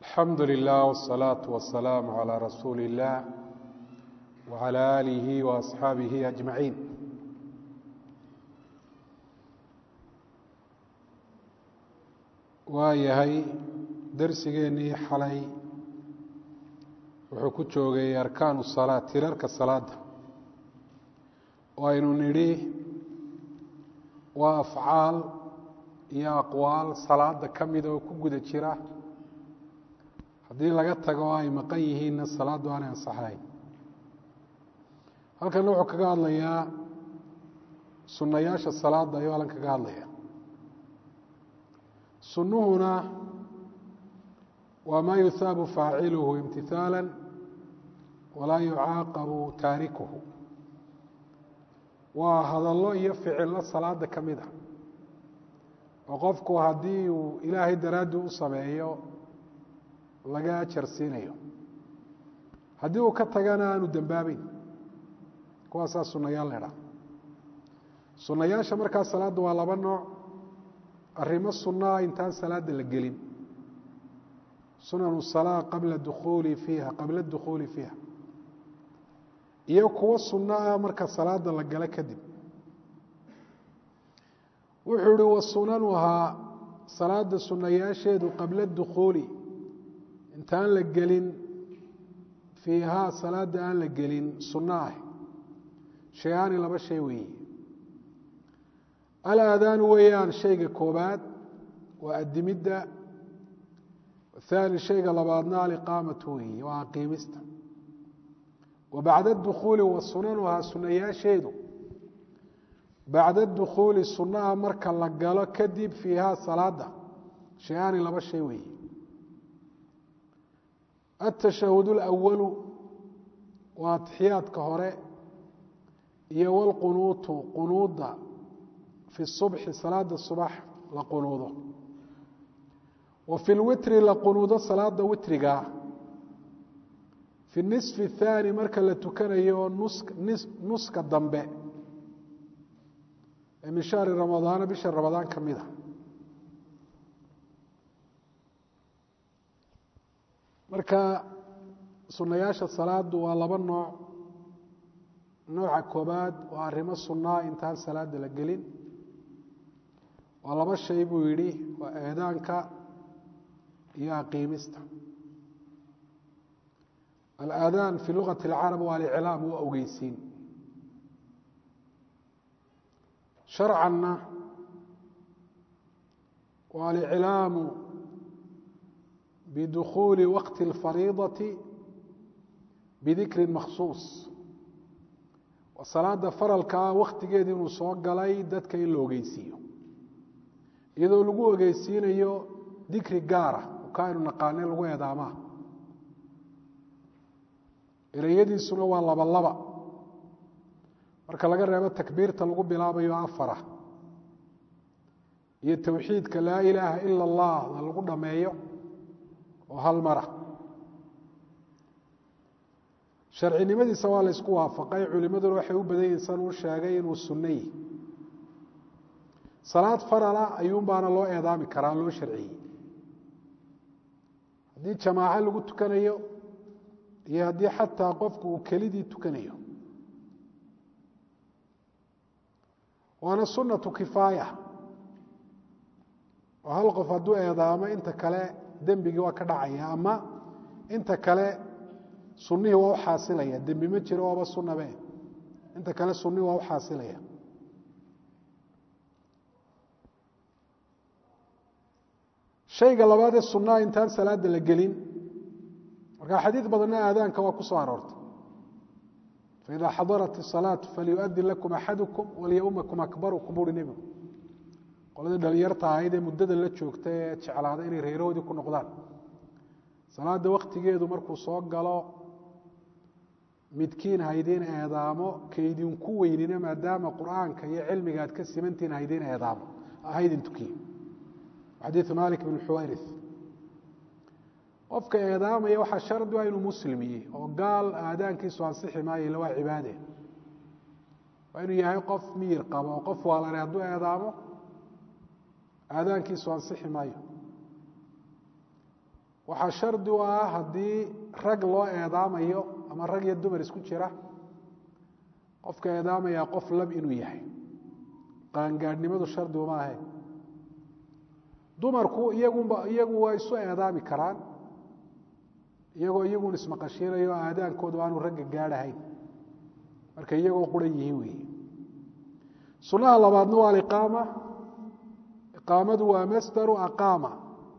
الحمد لله والصلاة والسلام على رسول الله وعلى آله وأصحابه أجمعين. waayahay darsigeennii xalay wuxuu ku joogay arkaanu salaa tirarka salaada oo aynu nidhi waa afcaal iyo aqwaal salaada ka mida oo ku guda jira haddii laga tago oo ay maqan yihiinna salaaddu aanay ansaxayn. halkanna wuxuu kaga hadlayaa sunnayaasha salaada ayuu halkan kaga hadlaya. sunnuhuna waa maa yuhaabu faaciluhu imtihaalan walaa yucaaqabu taarikuhu. waa hadallo iyo ficillo salaada ka mid a oo qofku haddii uu ilaahay daraaddii u sameeyo laga ajar siinayo, haddii uu ka tagana aanu dembaabeyn. kuwaasaa sunnayaal leedha. sunnayaasha markaa salaadda waa laba nooc. arrimo sunaa intaan salaada la gelin, sunanu salaa qabla dukhuuli fiiha, iyo kuwo sunno ah marka salaada la galo kadib. wuxuu ihi wasunanuhaa salaada sunnayaasheedu qabla dukhuuli intaan la gelin fiihaa salaada aan la gelin sunno ah shay-aani laba shay weeye. alaadaanu weeyaan shayga koobaad waa adimidda, ahaani shayga labaadna aliqaamatu weeye waa aqiimista. wa bacda dukhuuli wa sunanuhaa sunnayaasheedu bacda dukhuuli sunnaha marka la galo kadib fiihaa salaada shay-aani laba shay weeye. atashahud اlawalu waa atixiyaadka hore iyo wlqunuutu qunuuda fi subxi salaada subax la qunuudo, wa fi lwitri la qunuudo salaada witriga, fi nisfi اthaani marka la tukanayo nuska dambe ee min shahri ramadaana bisha ramadaan ka mida. marka sunnayaasha salaadu waa laba nooc. nooca koobaad waa arrimo sunnaa intaan salaada la gelin. waa laba shay buu yidhi, waa eedaanka iyo aqiimista. alaadaan fi lugati اlcarab waa aliclaam, waa ogeysiin. sharcanna waa aliclaamu bidukhuuli waqti اlfariidati bidikri makhsuus. waa salaada faralkaa waktigeeda inuu soo galay dadka in la ogeysiiyo, iyadoo lagu ogeysiinayo dikri gaara oo ka aynu naqaanay lagu eedaamaa. ereyadiisuna waa laba laba. marka laga reebo takbiirta lagu bilaabayo afara iyo towxiidka laa ilaaha ila allah lagu dhameeyo oo hal mara. sharcinimadiisa waa la ysku waafaqay. culimaduna waxay u badan yihiin san uu sheegay inuu sunno yihi. salaad farala ayuunbaana loo eedaami karaa, loo sharciyey. haddii jamaaco lagu tukanayo iyo haddii xataa qofku uu kelidii tukanayo. waana sunnatu kifaaya oo hal qof hadduu eedaamo inta kale dembigii waa ka dhacaya, ama inta kale sunnihii waa u xaasilaya. dembi ma jiro, waaba sunnabe. inta kale sunnihii waa u xaasilaya. shayga labaad ee sunnaha intaan salaada la gelin, markaa xadiid badanna aadaanka waa ku soo aroortay. faidaa xadarat الsalaatu falyuadin lakum axadukum walyaumakum akbarukum buuhi nebigu. qoladii dhalinyarta ahayd ee muddada la joogta ee jeclaada inay reerahoodii ku noqdaan, salaada waktigeedu markuu soo galo midkiin haydiin eedaamo kaydinku weynina maadaama qur'aanka iyo cilmiga aad ka simantihin haydiin eedaamo haydin tukiye. xadiiثu malik bn xuwayrith. qofka eedaamaya waxaa shardi a inuu muslimiyey oo gaal aadaankiisu ansixi maayo, ila waa cibaade. waa inuu yahay qof miyir qabo oo qof waalane hadduu eedaamo aadaankiisu ansixi maayo. waxaa shardi u ah haddii rag loo eedaamayo ama rag iyo dumar isku jira qofka eedaamaya qof lab inuu yahay qaangaadhnimadu shardi uma ahayn dumarku iyagu waa isu eedaami karaan iyagoo iyagun ismaqashiinayo aadaankoodu aanu ragga gaadhahayn marka iyagoo quran yihiin weeye sunaha labaadna waa aliqaama iqaamadu waa masdaru aqaama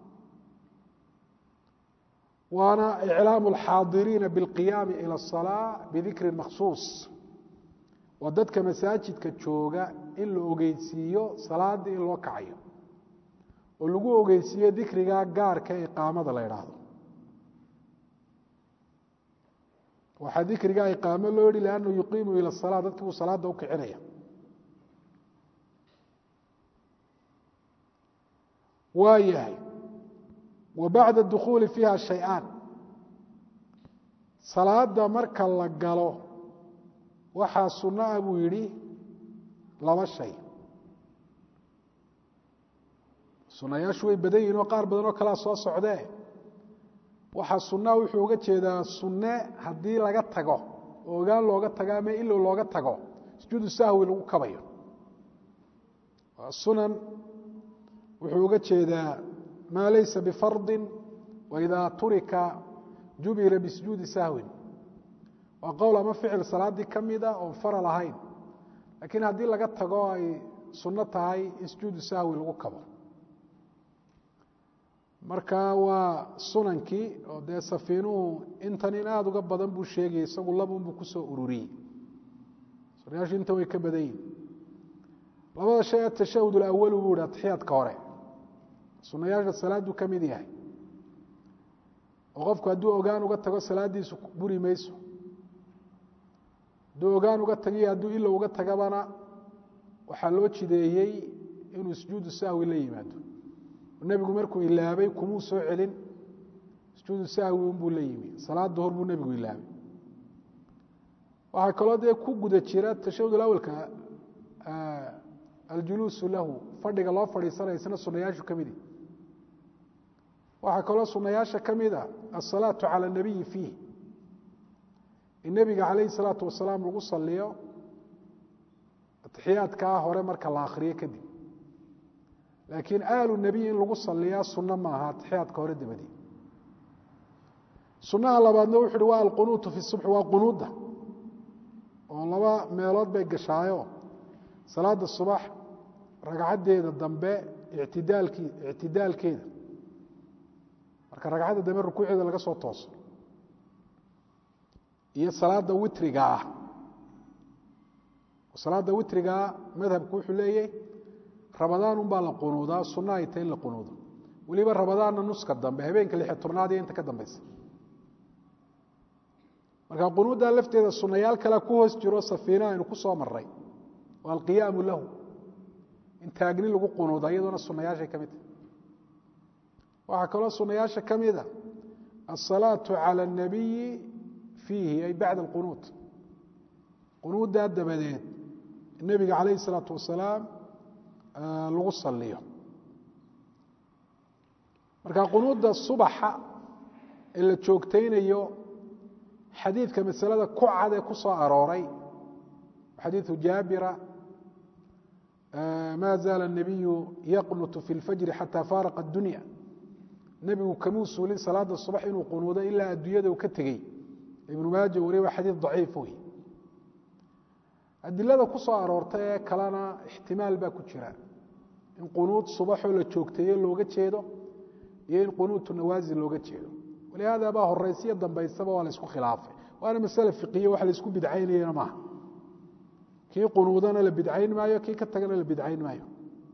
waana iclaamu alxaadiriina biاlqiyaami ila الصalaa bidikrin makhsuus waa dadka masaajidka jooga in la ogeysiiyo salaadii in loo kacayo oo lagu ogeysiiyo dikriga gaarka ee iqaamada la idhaahdo waxaa dikriga iqaamo loo yihi liannahu yuqiimu ila الصalaa dadkii buu salaada u kicinaya waa yahay wa bacda dukhuuli fiiha shay-aan salaada marka la galo waxaa sunno ah buu yidhi laba shay sunayaashu way badan yihin oo qaar badan oo kalea soo socdee waxaa sunnaha wuxuu uga jeedaa sunne haddii laga tago oo ogaan looga tago ama ilow looga tago sujuudu sahwi lagu kabayo waa sunan wuxuu uga jeedaa maa laysa bifardin waidaa turika jubira bisujuudi sahwin waa qowl ama ficil salaaddii ka mida oon faral ahayn laakiin haddii laga tago ay sunno tahay in sujuudu sahwi lagu kabo marka waa sunankii oo dee safiinuhu intan in aada uga badan buu sheegayay isagu labunbuu kusoo ururiyey sunayaashu intan way ka badan yihin labada shay atashahud alawalu buu ihi atixiyaadka hore sunayaasha salaaduu ka mid yahay oo qofku hadduu ogaan uga tago salaaddiisu buri mayso hadduu ogaan uga tagiyo hadduu ilow uga tagabana waxaa loo jideeyey inuu sujuudu sahwi la yimaado nebigu markuu ilaabay kumuu soo celin sujuudu sahwi unbuu la yimi salaad duhur buu nebigu ilaabay waxaa kaloo dee ku guda jira tashahud alawalka aljuluusu lahu fadhiga loo fadhiisanaya isna sunayaashu ka midi waxaa kaloo sunayaasha ka mid a asalaatu cala اnabiyi fiih in nebiga calayhi الsalaatu wasalaam lagu saliyo atixiyaadkaa hore marka la akhriyo kadib laakiin aalu nebiy in lagu saliyaa sunno maaha atixiyaadka hore dabadii sunaha labaadna wuxu uhi waa alqunuutu fi subxi waa qunuudda oo laba meelood bay gashaayo salaada subax ragcaddeeda dambe ictidaalkeeda marka ragcadda dambe rukuuceeda laga soo tooso iyo salaada witriga ah salaada witrigaa madhabku wuxuu leeyahy rabadaan unbaa la qunuudaa sunna ay tahay in la qunuudo weliba rabadaanna nuska dambe habeenka 16aad iyo inta ka dambaysa marka qunuuddaa lafteeda sunayaal kale ku hoos jiro safiina aynu ku soo maray waa alqiyaamu lahu in taagni lagu qunuuda iyadoona sunayaashay ka mid tahay waxaa kaloo sunayaasha ka mida asalaatu cala اnabiyi fiihi ay bacda alqunuud qunuuddaa dabadeed nebiga calayhi الsalaatu wasalaam lagu saliyo marka qunuudda subaxa ee la joogtaynayo xadiidka masalada ku cad ee ku soo arooray xadiiثu jaabira ma zaala الnabiyu yaqnutu fi اlfajri xataa faaraqa اdunya nebigu kamuu suulin salaada subax inuu qunuudo ilaa adduunyada uu ka tegey ibnu maaja wariye waa xadiid daciif wey adilada ku soo aroorta ee kalena ixtimaal baa ku jira in qunuud subaxoo la joogteeye looga jeedo iyo in qunuutu nawaasil looga jeedo walihaada baa horaysiyo dambaysaba waa la isku khilaafay waana masale fiqiye wax la isku bidcaynayana maaha kii qunuudana la bidcayn maayo kii ka tagana la bidcayn maayo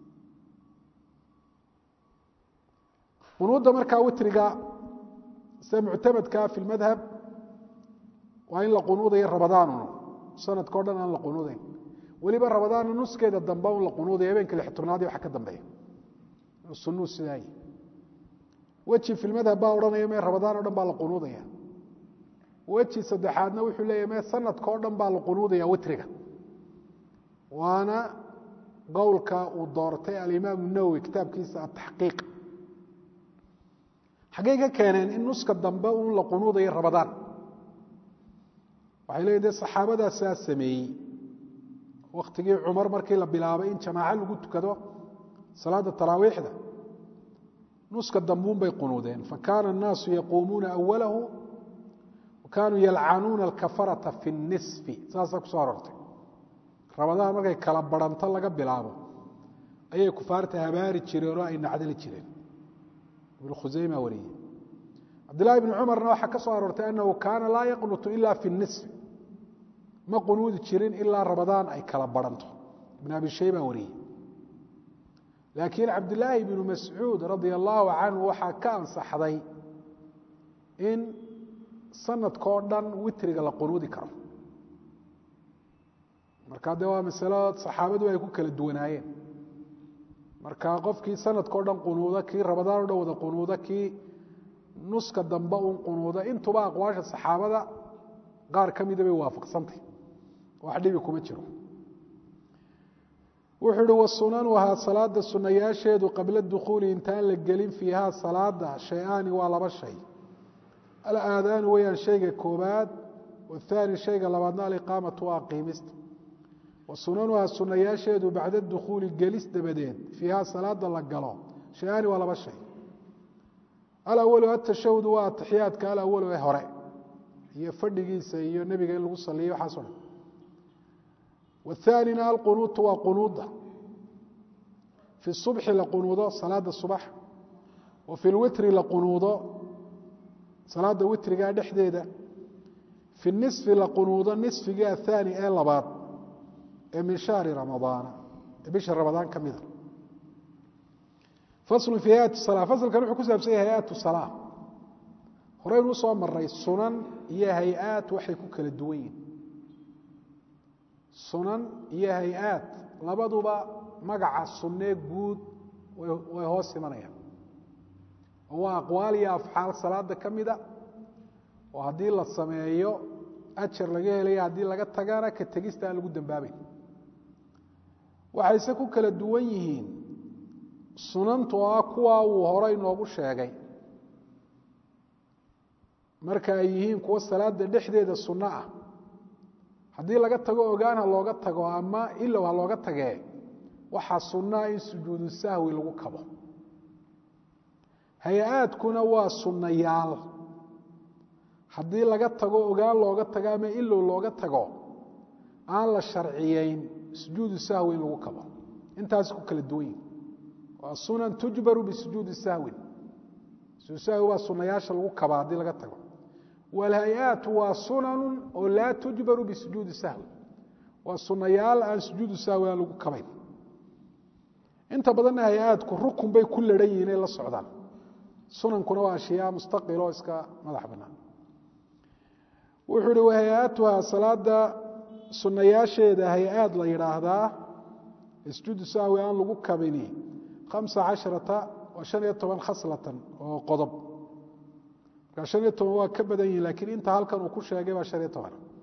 qunuudda markaa witriga sida muctamadkaa fi lmadhab waa in la qunuudayo rabadaanun sanadka o dhan aan la qunuudayn weliba rabadaanna nuskeeda dambe un la qunuudaya habeenka 16aad iyo waxa ka dambeeya sunuu sidaay weji fi lmadhab baa odhanaya mee rabadaan o dhan baa la qunuudaya weji saddexaadna wuxuu leeyahy mee sanadka o dhan baa la qunuudaya witriga waana qowlka uu doortay alimaamu nawowi kitaabkiisa ataxqiiq xagee ka keeneen in nuska dambe uu la qunuudayo Ramadaan waxay leedahay saxaabadaas sameeyay waqtigii Umar markii la bilaabay in jamaaca lagu tukado salaada taraawiixda nuska dambuun bay qunuudeen fakaana الناس يقومون أوله وكانوا يلعنون الكفرة في النصف saasa ku soo arortay Ramadaan markay kala baranto laga bilaabo ayay kufaarta habaari jireen oo ay nacdali jireen ibn Khuzayma wariye Abdullah ibn Umar waxa ka soo arortay annahu kaana la yaqnutu illa fi an-nisf ma qunuudi jirin illa Ramadaan ay kala baranto ibn Abi Shayba wariye laakiin Abdullah ibn Mas'ud radiyallahu anhu waxa ka ansaxday in sanadkoo dhan witriga la qunuudi karo marka waa mas'alo saxaabadu ay ku kala duwanaayeen marka qofkii sanadkoo dhan qunuuda kii Ramadaan oo wada qunuuda kii nuska dambe uu qunuuda intuba aqwaasha saxaabada qaar kamid ah waafaqsantay wax dhibi kuma jiro wuxuu wasunanuha salaada sunayaasheedu qabla dukhuli intaan la gelin fiiha salaada shay'aani waa laba shay al-aadaan wayaan shayga koobaad والثاني shayga labaadna al-iqaamatu waa qiimista wasunanuha sunayaasheedu bacda dukhuli gelis dabadeed fiiha salaada la galo shay'aani waa laba shay al-awwal at-tashahhud wa at-tahiyaadka al-awwal ee hore iyo fadhigiisa iyo nabiga in lagu saliyo waxa soo والثاني القنوت وقنوده في الصبح لقنوده صلاة الصبح وفي الوتر لقنوده صلاة الوتر قاعد حديدة في النصف لقنوده النصف جاء الثاني لبعض من شهر رمضان بشهر رمضان كمذا فصل في هيئات الصلاة فصل كانوا حكوزها بسيء هيئات الصلاة هرين وصوى من رئيس سنن هي هيئات وحيكوك للدوين sunan iyo hay'aad labaduba magaca sunne guud way hoos imanayaan waa aqwaal iyo afcaal salaada kamida oo hadii la sameeyo ajar laga helayo hadii laga tagana ka tagista lagu dambaabay waxay ku kala duwan yihiin sunantu waa kuwa uu horay noogu sheegay marka ay yihiin kuwa salaada dhexdeeda sunna ah hadii laga tago ogaana looga tago ama illa waa looga tagee waxa sunnaa in sujuudu sahwi lagu kabo hay'aadkuna waa sunnayaal hadii laga tago ogaan looga tago ama illa looga tago aan la sharciyeyn sujuudu sahwi lagu kabo intaas ku kala duwan waa sunan tujbaru bi sujuudi sahwi sujuudu sahwi waa sunnayaasha lagu kabo hadii laga tago والهيئات وسنن ولا تجبر بسجود السهو والسنيال عن سجود السهو لو كبين انت بدنا هيئات ركن بي كل ريين لا سودان سنن كنا اشياء مستقله اسكا مدح بنان وحوري وهيئاتها صلاه سنياشيده هيئات لا يراهدا سجود السهو ان لو كبيني 15 و15 خصله وقضب كاشريته waa ka badan yahay laakiin inta halkan uu ku sheegay waa shariito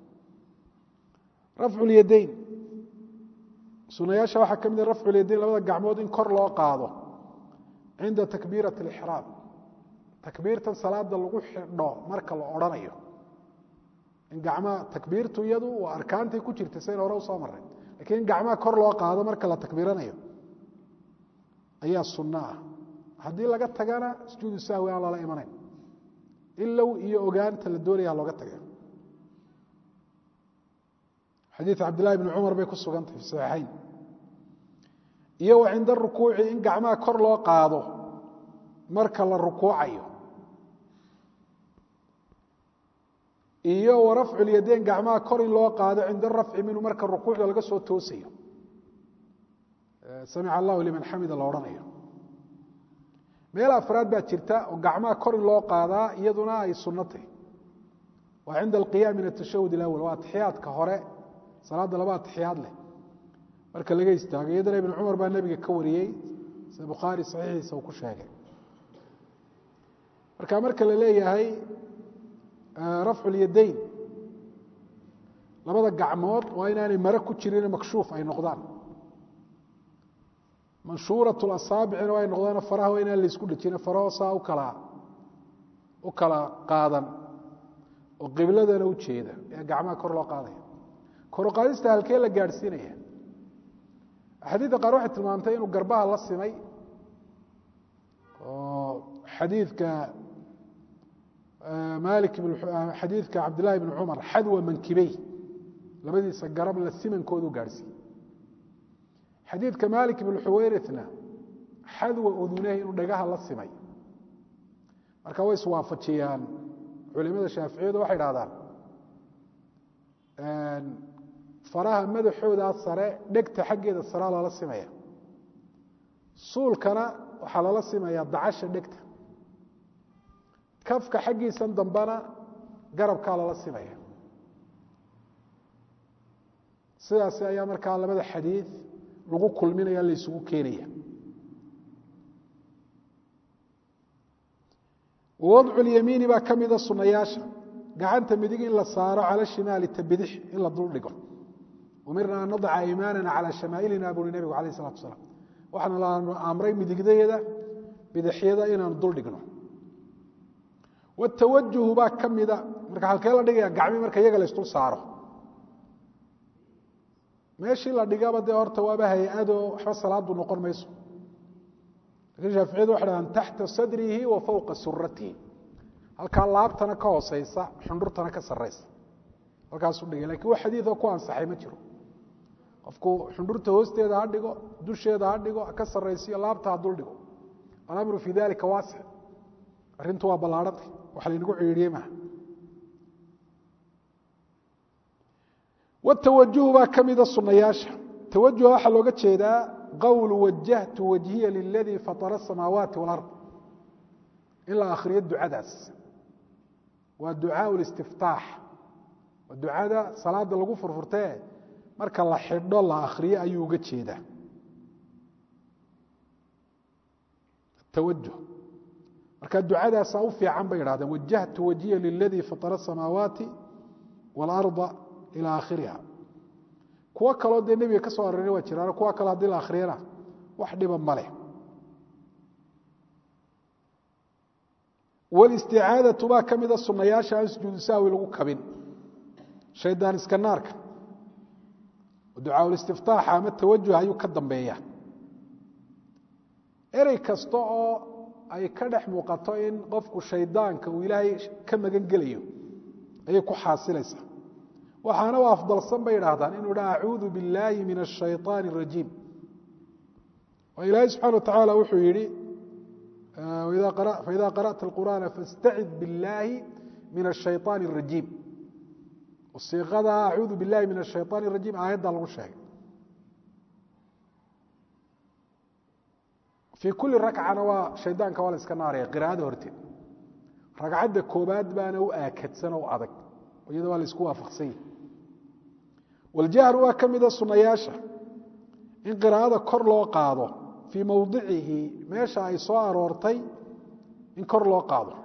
rafcu al-yadayn sunayaasha waxa kamid ah rafcu al-yadayn labada gacmood in kor loo qaado inda takbiirat al-ihram takbiirta salaada lagu xidho marka la oranayo in gacmaha takbiirtu iyadu waa arkaantii ku jirtay seen hore u soo maray laakiin gacmaha kor loo qaado marka la takbiiranayo ayaa sunnah hadii laga tagana sujuud sahwi aan la imanay إلا يوغان تلدوري على لغتها حديث عبد الله بن عمر بيكو سغنت في الصحيحين يو عند الركوع إن قعما كر لو قادو مركل الركوع يو ورفع اليدين قعما كر لو قادو عند الرفع منه مركل الركوع لغا سو توسيو سمع الله لمن حمد الله ورنيه meel afraad baa jirta oo gacmaha kor loo qaadaa iyaduna ay sunnatay waa inda alqiyam min at-tashahhud al-awwal wa tahiyaadka hore salaada laba tahiyaad leh marka laga istaago iyadana ibn Umar baa nabiga ka wariyay sida Bukhari saxiixiisa uu ku sheegay marka la leeyahay rafcu al-yadayn labada gacmood waa inaanay mara ku jirin makshuuf ay noqdaan منشورة الأصابع وين غضانا فراه وين اللي يسكت لنا فراه صاو كلا u kala qaadan oo qibladana u jeeda ee gacmaha kor loo qaadaya kor u qaadista halkee la gaadhsiinaya xadiidka qaar waxay tilmaamtay inuu garbaha la simay oo xadiidka مالك بن حديث عبد الله بن عمر حذو منكبي labadiisa garab la simankoodu gaarsi xadiidka Malik ibn Huwayrithna xadwa udunay inuu dhagaha la simay marka way iswaafajiyaan culimada Shaafiiciyadu waxay yiraahdaan faraha madaxooda sare dhegta xaggeeda sare la simaya suulkana waxa la simaya dacasha dhegta kafka xaggiisan dambana garabka la simaya sidaas ayaa markaa labada xadiis lagu kulminaya la isugu keenaya wadcu al-yamin ba kamida sunayaasha gacanta midig in la saaro ala shimaali tabidix in la dul dhigo umirna an nad'a aymanana ala shamaa'ilina abu nabi alayhi salatu wasalam waxana la amray midigdeeda bidixyada inaan dul dhigno والتوجه با kamida marka halkee la dhigaya gacmi marka iyaga la istul saaro meeshii la dhigaba de horta waaba hay'ado waxba salaadu noqon mayso laakiin Shaafiicidu waxa dhahan tahta sadrihi wa fawqa surratihi halka laabtana ka hooseysa xundurtana ka sareysa halkaas u dhigay laakiin wax xadiis oo ku ansaxay ma jiro qofku xundurta hoosteeda ha dhigo dusheeda ha dhigo ka sareysiyo laabta ha dul dhigo al-amru fi dhalika wasi' arintu waa balaarantay waxa la inagu ciiriyay ma والتوجه با كميدا سنياشا توجه waxa looga jeedaa qawl wajjahtu wajhiya lilladhi fatara as-samawati wal ard ila akhriya ducadaas wa du'a al-istiftah wa du'ada salaada lagu furfurtay marka la xidho la akhriyo ayuu uga jeedaa توجه marka ducadaas u fiican bay yiraahdeen wajjahtu wajhiya lilladhi fatara as-samawati wal arda ila akhiriha kuwa kale oo nabiga ka soo aroorey waa jiraan kuwa kale hadii la akhriyana wax dhiba male wal isti'aadatu ba kamida sunayaasha sujuud saawi lagu kabin shaydaan iska naarka du'a ul istiftaax ama tawajjuh ayuu ka dambeeyaa erey kasto oo ay ka dhex muuqato in qofku shaydaanka uu ilaahay ka magan gelayo ay ku xaasilaysaa waxaana waa afdalsan bay yiraahdaan inuu a'uudu billahi minash shaytaani rajiim wa ilaahay subhanahu wa ta'ala wuxuu yiri فإذا قرأت القرآن فاستعذ بالله من الشيطان الرجيم والصيغة أعوذ بالله من الشيطان الرجيم آيات الله شيء في كل ركعة نوا شيطان كوال اسكناري قراءة هرتين ركعة كوباد بانا وآكد سنة وأدك ويدوال اسكوا فقسين والجهر هو كم إذا الصنياشة إن قراءة كر لو قاضه في موضعه ماشى إصار ورتي إن كر لو قاضه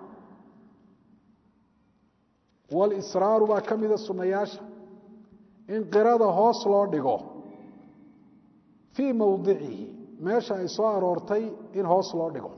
والإصرار هو كم إذا الصنياشة إن قراءة هوس لو دقه في موضعه ماشى إصار ورتي إن هوس لو دقه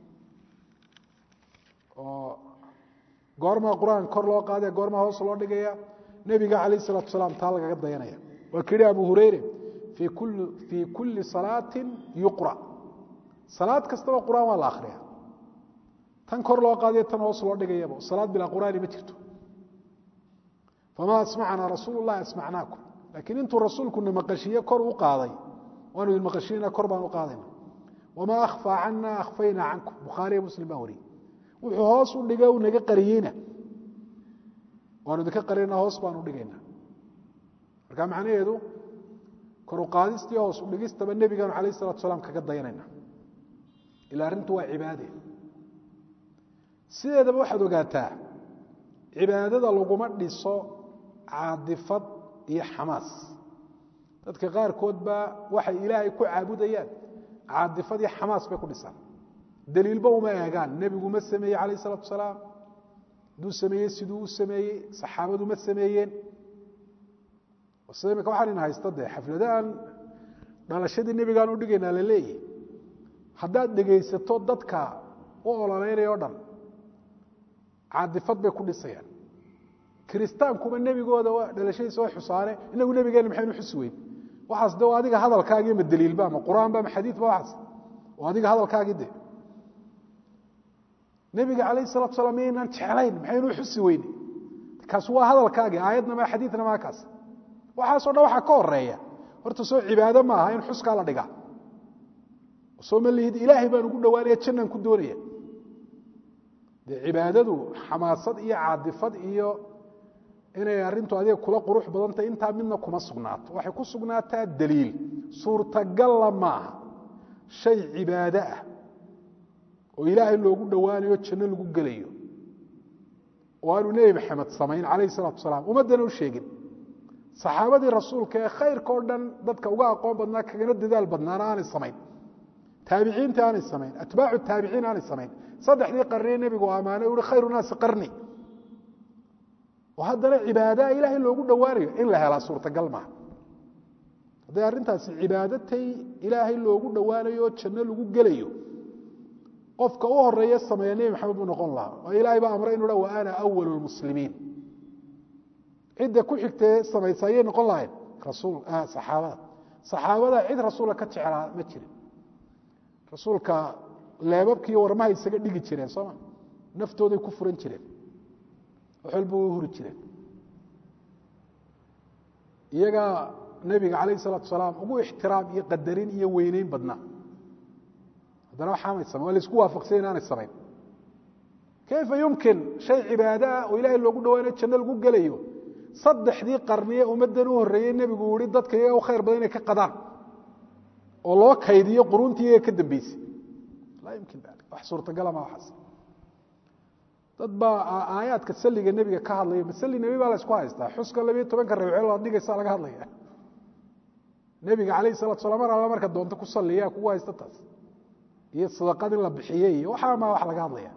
قرما القرآن كر لو قاضه قرما هوس لو دقه نبي عليه الصلاة والسلام تعالى قد دينايا وكري أبو هريرة في كل صلاة يقرأ صلاة كستوى قرآن والآخرها تنكر لو قاضية تنوصل وردك يبو صلاة بلا قرآن مترتو فما أسمعنا رسول الله أسمعناكم لكن انتم الرسول كنا مقشية كر وقاضي وانو المقشيين كربان وقاضينا وما أخفى عنا أخفينا عنكم بخاري مسلم أوري وحوص ودقاء ونقا قريينا وانو دكا قرينا هوص بانو دقينا ركام عني يدو كرو قادستي هوص ودقيست بالنبي عليه الصلاة والسلام كقد دينينا إلى أرنتوا عباده سيدة بوحد وقاتها عبادة لقمت لصو عاطفة هي حماس dadka qaar kood ba waxay ilaahay ku caabudayaan caadifad iyo xamaas bay ku dhisan daliilba uma eegaan nabigu ma sameeyay kaleey salatu wasalaam duu sameeyay siduu u sameeyay saxaabadu ma sameeyeen wasameeyay waxaan haystay xafladaan dhalashadii nabigaan u dhigeynaa la leeyahay haddaad dhageysato dadka oo ololeynayo dhan caadifad bay ku dhisayaan kiristaankuma nebigooda waa dhalashadiisa waa xusaane inagu nebigeena maxaynu xusi weyn waxaas de adiga hadalkaagii ma daliilba ma quraan ba ma xadiid ba waxaas oo adiga hadalkaagii de nebiga calayhi salaatu wasalaam inaan jeclayn maxaynu xusi weyn kaas waa hadalkaagii aayadna ma xadiidna ma kaas waxaasoo dhan waxaa ka horeeya horta soo cibaado ma aha in xuskaa la dhigaa soo ma lihid ilaahay baan ugu dhawaanaya jannaan ku doonaya dee cibaadadu xamaasad iyo caadifad iyo inay arrintu adiga kula qurux badantahay intaa midna kuma sugnaato waxay ku sugnaataa daliil suurtagalla maaha shay cibaado ah oo ilaahay loogu dhowaanayo janno lagu gelayo oo aanu nebi maxamed samayn calayhi salaatu wasalaam ummaddana u sheegin saxaabadii rasuulka ee khayrka oo dhan dadka uga aqoon badnaa kagana dadaal badnaana aanay samayn taabiciinta aanay samayn atbaacu taabiciin aanay samayn saddexdii qarnii nebigu ammaanay uhi khayru naasi qarni oo haddana cibaadaha ilaahay loogu dhowaanayo in la helaa suurtagal maaha hadday arrintaasi cibaadatay ilaahay loogu dhowaanayo oo janno lagu gelayo qofka u horeeya sameeya nebi maxamed buu noqon lahaa oo ilaahay baa amray inuu dha wa ana awalu lmuslimiin cidda ku xigtee samaysa ayay noqon lahayn saxaabada cid rasuula ka jeclaa ma jirin rasuulka leebabkiiyo warmaha isaga dhigi jireen sooma naftooday ku furan jireen wax walba way huri jireen iyagaa nebiga calayhi salaatu wasalaam ugu ixtiraam iyo qadarin iyo weyneyn badnaa haddana waxaamay samayn waa laisku waafaqsanya inaanay samayn kayfa yumkin shay cibaado ah oo ilaahay loogu dhawaanayo janno lagu gelayo saddexdii qarniye ummaddan u horreeyey nebigu uu yihi dadka iyaga u khayr badan inay ka qadaan oo loo kaydiyo quruuntii iyaga ka dambeysay laa yumkin dalik wax suurtagala ma waxaas dad baa aayaadka salliga nebiga ka hadlaya masalli nebi baa la isku haystaa xuska 12 ragceel waa dhigaysa laga hadlaya nebiga calayhi salaatu wasalaam mar alla marka doonto ku salliya kugu haysta taas iyo sadaqad in la bixiyey iyo waxaa ma wax laga hadlaya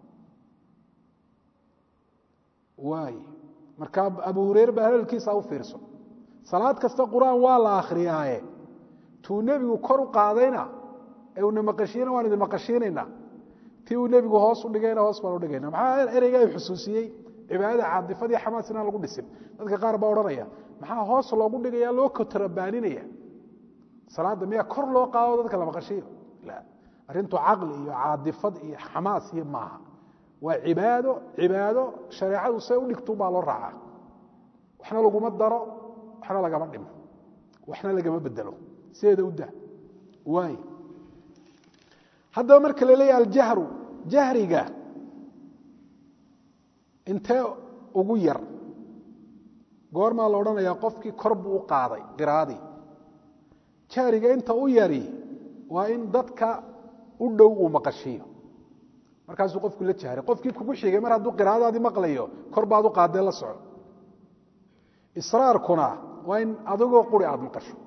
waay marka abu hurayra baa hadalkiisa u fiirso salaad kasta quraan waa la akhriyaaye tuu nebigu kor u qaadayna ee uu maqashiina waan idin maqashiinayna tii uu nebigu hoos u dhigayna hoos baan u dhigayna maxaa ereyga ay xusuusiyey cibaadada caadifadii xamaas inaan lagu dhisin dadka qaar baa odhanaya maxaa hoos loogu dhigaya loo kotrabaaninaya salaada miyaa kor loo qaado dadka la maqashiyo la arrintu caqli iyo caadifad iyo xamaas iyo maaha waa cibaado shareecadu say u dhigto baa loo raacaa waxna laguma daro waxna lagama dhimo waxna lagama bedelo sideeda u daa waay haddaba marka la leeyahay aljahru jahriga intee ugu yar goormaa la odhanayaa qofkii kor buu u qaaday qiraadii jahriga inta u yari waa in dadka u dhow uu maqashiyo markaasuu qofku la jahray qofkii kugu xigay mar hadduu qiraadaadii maqlayo kor baad u qaadee la soco israarkuna waa in adigoo quri aada maqasho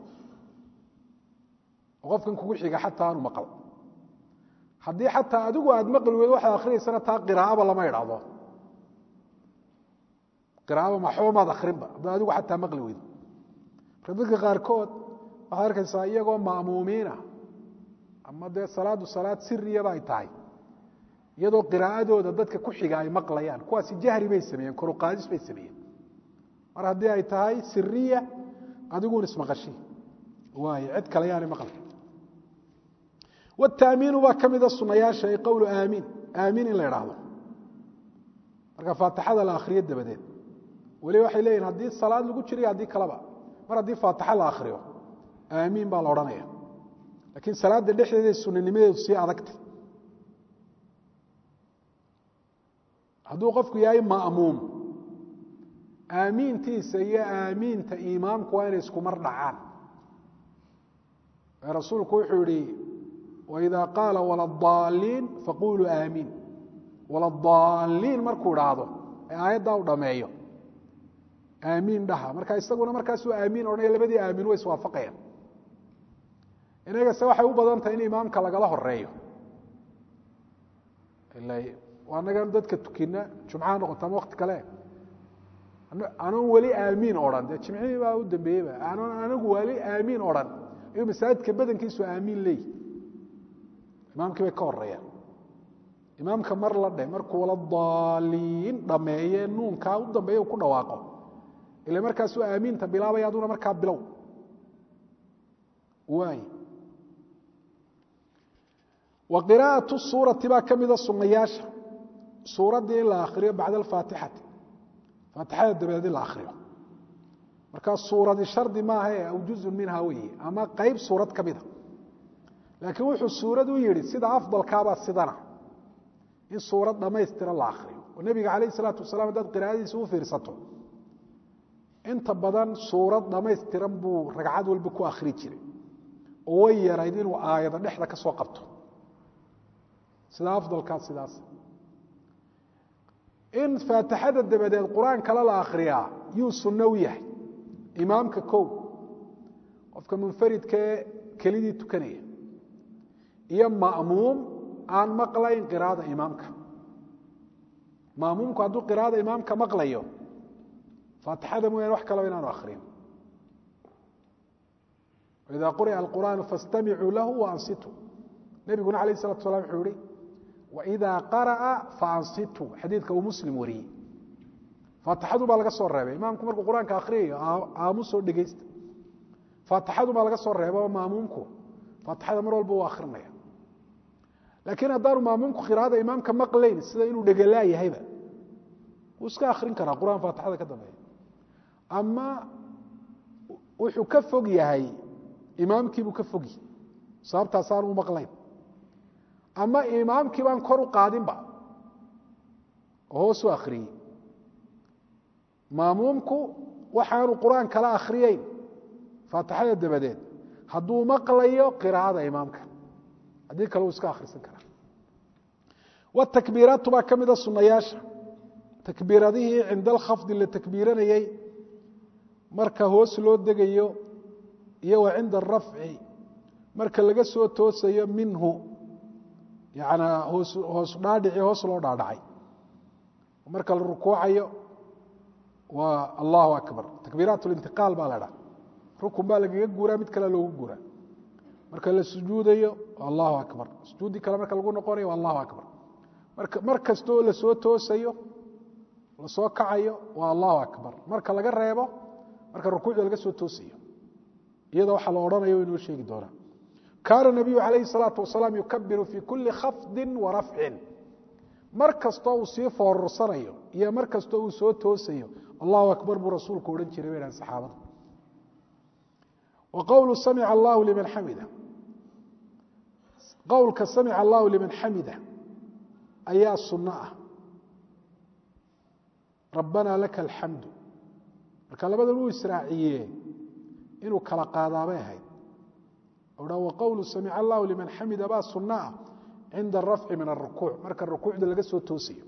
oo qofkan kugu xiga xataa aanu maqal haddii xataa adigu aad maqli weydo waxaad akhriyaysana taa qiraa'aba lama idhaahdo qiraa'aba maxuumaad akhrinba haddaad adigu xataa maqli weydo marka dadka qaarkood waxaad arkaysaa iyagoo ma'muumiina ama dee salaadu salaad siriyaba ay tahay iyadoo qiraa'adooda dadka ku xiga ay maqlayaan kuwaasi jahri bay sameeyeen kor u qaadis bay sameeyeen mar haddii ay tahay siriya adiguun ismaqashi waayo cid kale yaanay maqlay والتأمين baa ka mida sunayaasha ay qowlu aamiin aamiin in la idhaahdo marka faatixada la akhriyo dabadeed weli waxay leeyihin haddii salaad lagu jiriyo haddii kaleba mar haddii faatixa la akhriyo aamiin baa la odhanaya laakiin salaadda dhexdeeda sunanimadeedu sii adagtay hadduu qofku yahay ma'muum aamiintiisa iyo aamiinta imaamku waa inay isku mar dhacaan rasuulku wuxuu yihi وإذا قاaل ولا الضالين فقولوا آمين ولا الضالين markuu dhaahdo ee aayadda u dhameeyo آمين dhaha marka isaguna markaasuu آمين odhanaya labadii آمين way iswaafaqayaan inagase waxay u badan tahay in imaamka lagala horeeyo anagan dadka tukina jumcaha noqota ama wakti kale anoon weli آمين odhan dee jimcihii baa u dambeeyeyba anagu weli آمين odhan ayuu masaajidka badankiisu آمين leeyi imaamkii bay ka horeeyaan imaamka mar la dhe markuu wala daaliin dhameeye nuunkaa u dambeeya ku dhawaaqo ila markaasuu aamiinta bilaabaya aduna markaa bilow waay wa qiraa'atu suurati baa ka mida sunnayaasha suuraddii in la akhriyo bacda alfaatixati faatixada dabadeed in la akhriyo markaa suuradi shardi maaha ee aw juzun minhaa weeye ama qayb suurad ka mida laakiin wuxuu suurad u yidhi sida afdalkaabaa sidana in suurad dhammaystiran la akhriyo oo nebiga calayh isalaatu wasalaam haddaad qiraa'adiisa u fiirsato inta badan suurad dhammaystiran buu ragcad walba ku akhri jiray oo way yarayd inuu aayado dhexda ka soo qabto sida afdalkaa sidaas in faatixada dabadeed qur-aan kale la akhriyaa yuu sunno u yahay imaamka kow qofka munfaridkaee kelidii tukanaya iyo ma'muum aan maqlayn qiraa'ada imaamka ma'muumku hadduu qiraa'ada imaamka maqlayo faatixada mooyaane wax kalaba inaanu akhriyin waidaa quri'a alqur'aanu faاstamicuu lahu waansituu nebiguna alayh الsalatu wasalaam wuxuu yihi waidaa qara'a faansituu xadiidka uu muslim wariyey faatixadu baa laga soo reebay imaamku markuu qur-aanka akhriyayo aamusoo dhegeysta faatixadu baa laga soo reeba oo maamuumku faatixada mar walba uu akhrinaya laakiin haddaanu maamuumku qiraa'ada imaamka maqlayn sida inuu dhegelaa yahayba wuu iska akhrin karaa qur-aan faatixada ka dambeeya ama wuxuu ka fog yahay imaamkiibuu ka fog yahay sababtaasaanu u maqlayn ama imaamkii baan kor u qaadinba oo hoos u akhriyey maamuumku waxaanu qur-aan kala akhriyeyn faatixada dabadeed hadduu maqlayo qiraa'ada imaamka haddii kale uu iska akhrisan karaa watakbiiraatu baa ka mida sunnayaasha takbiiradihii cinda alkhafdi la takbiiranayey marka hoos loo degayo iyo wa cinda arafci marka laga soo toosayo minhu yanaa hoos dhaadhici hoos loo dhaadhacay marka la rukuucayo waa allahu akbar takbiiraat lintiqaal baa la dhaha rukun baa lagaga guuraa mid kale loogu guuraa marka la sujuudayo waa allahu akbar sujuuddii kale marka lagu noqonayo waa allahu akbar mar kastoo la soo toosayo lasoo kacayo waa allahu akbar marka laga reebo marka rukuucda laga soo toosayo iyada waxaa la odhanayo inoo sheegi doonaa kaana nabiyu calayhi salaatu wasalaam yukabiru fii kulli khafdin wa rafcin mar kastoo uu sii foorursanayo iyo mar kastoo uu soo toosayo allahu akbar buu rasuulku odhan jiray bay dhahan saxaabada wa qowlu samica allahu liman xamida qowlka samica allahu liman xamida ayaa sunno ah rabbanaa laka alxamdu marka labadan uu israaciye inuu kala qaadaabay ahayd odha waqowlu samica allahu liman xamida baa sunno ah cinda arafci min arukuuc marka rukuucda laga soo toosiyo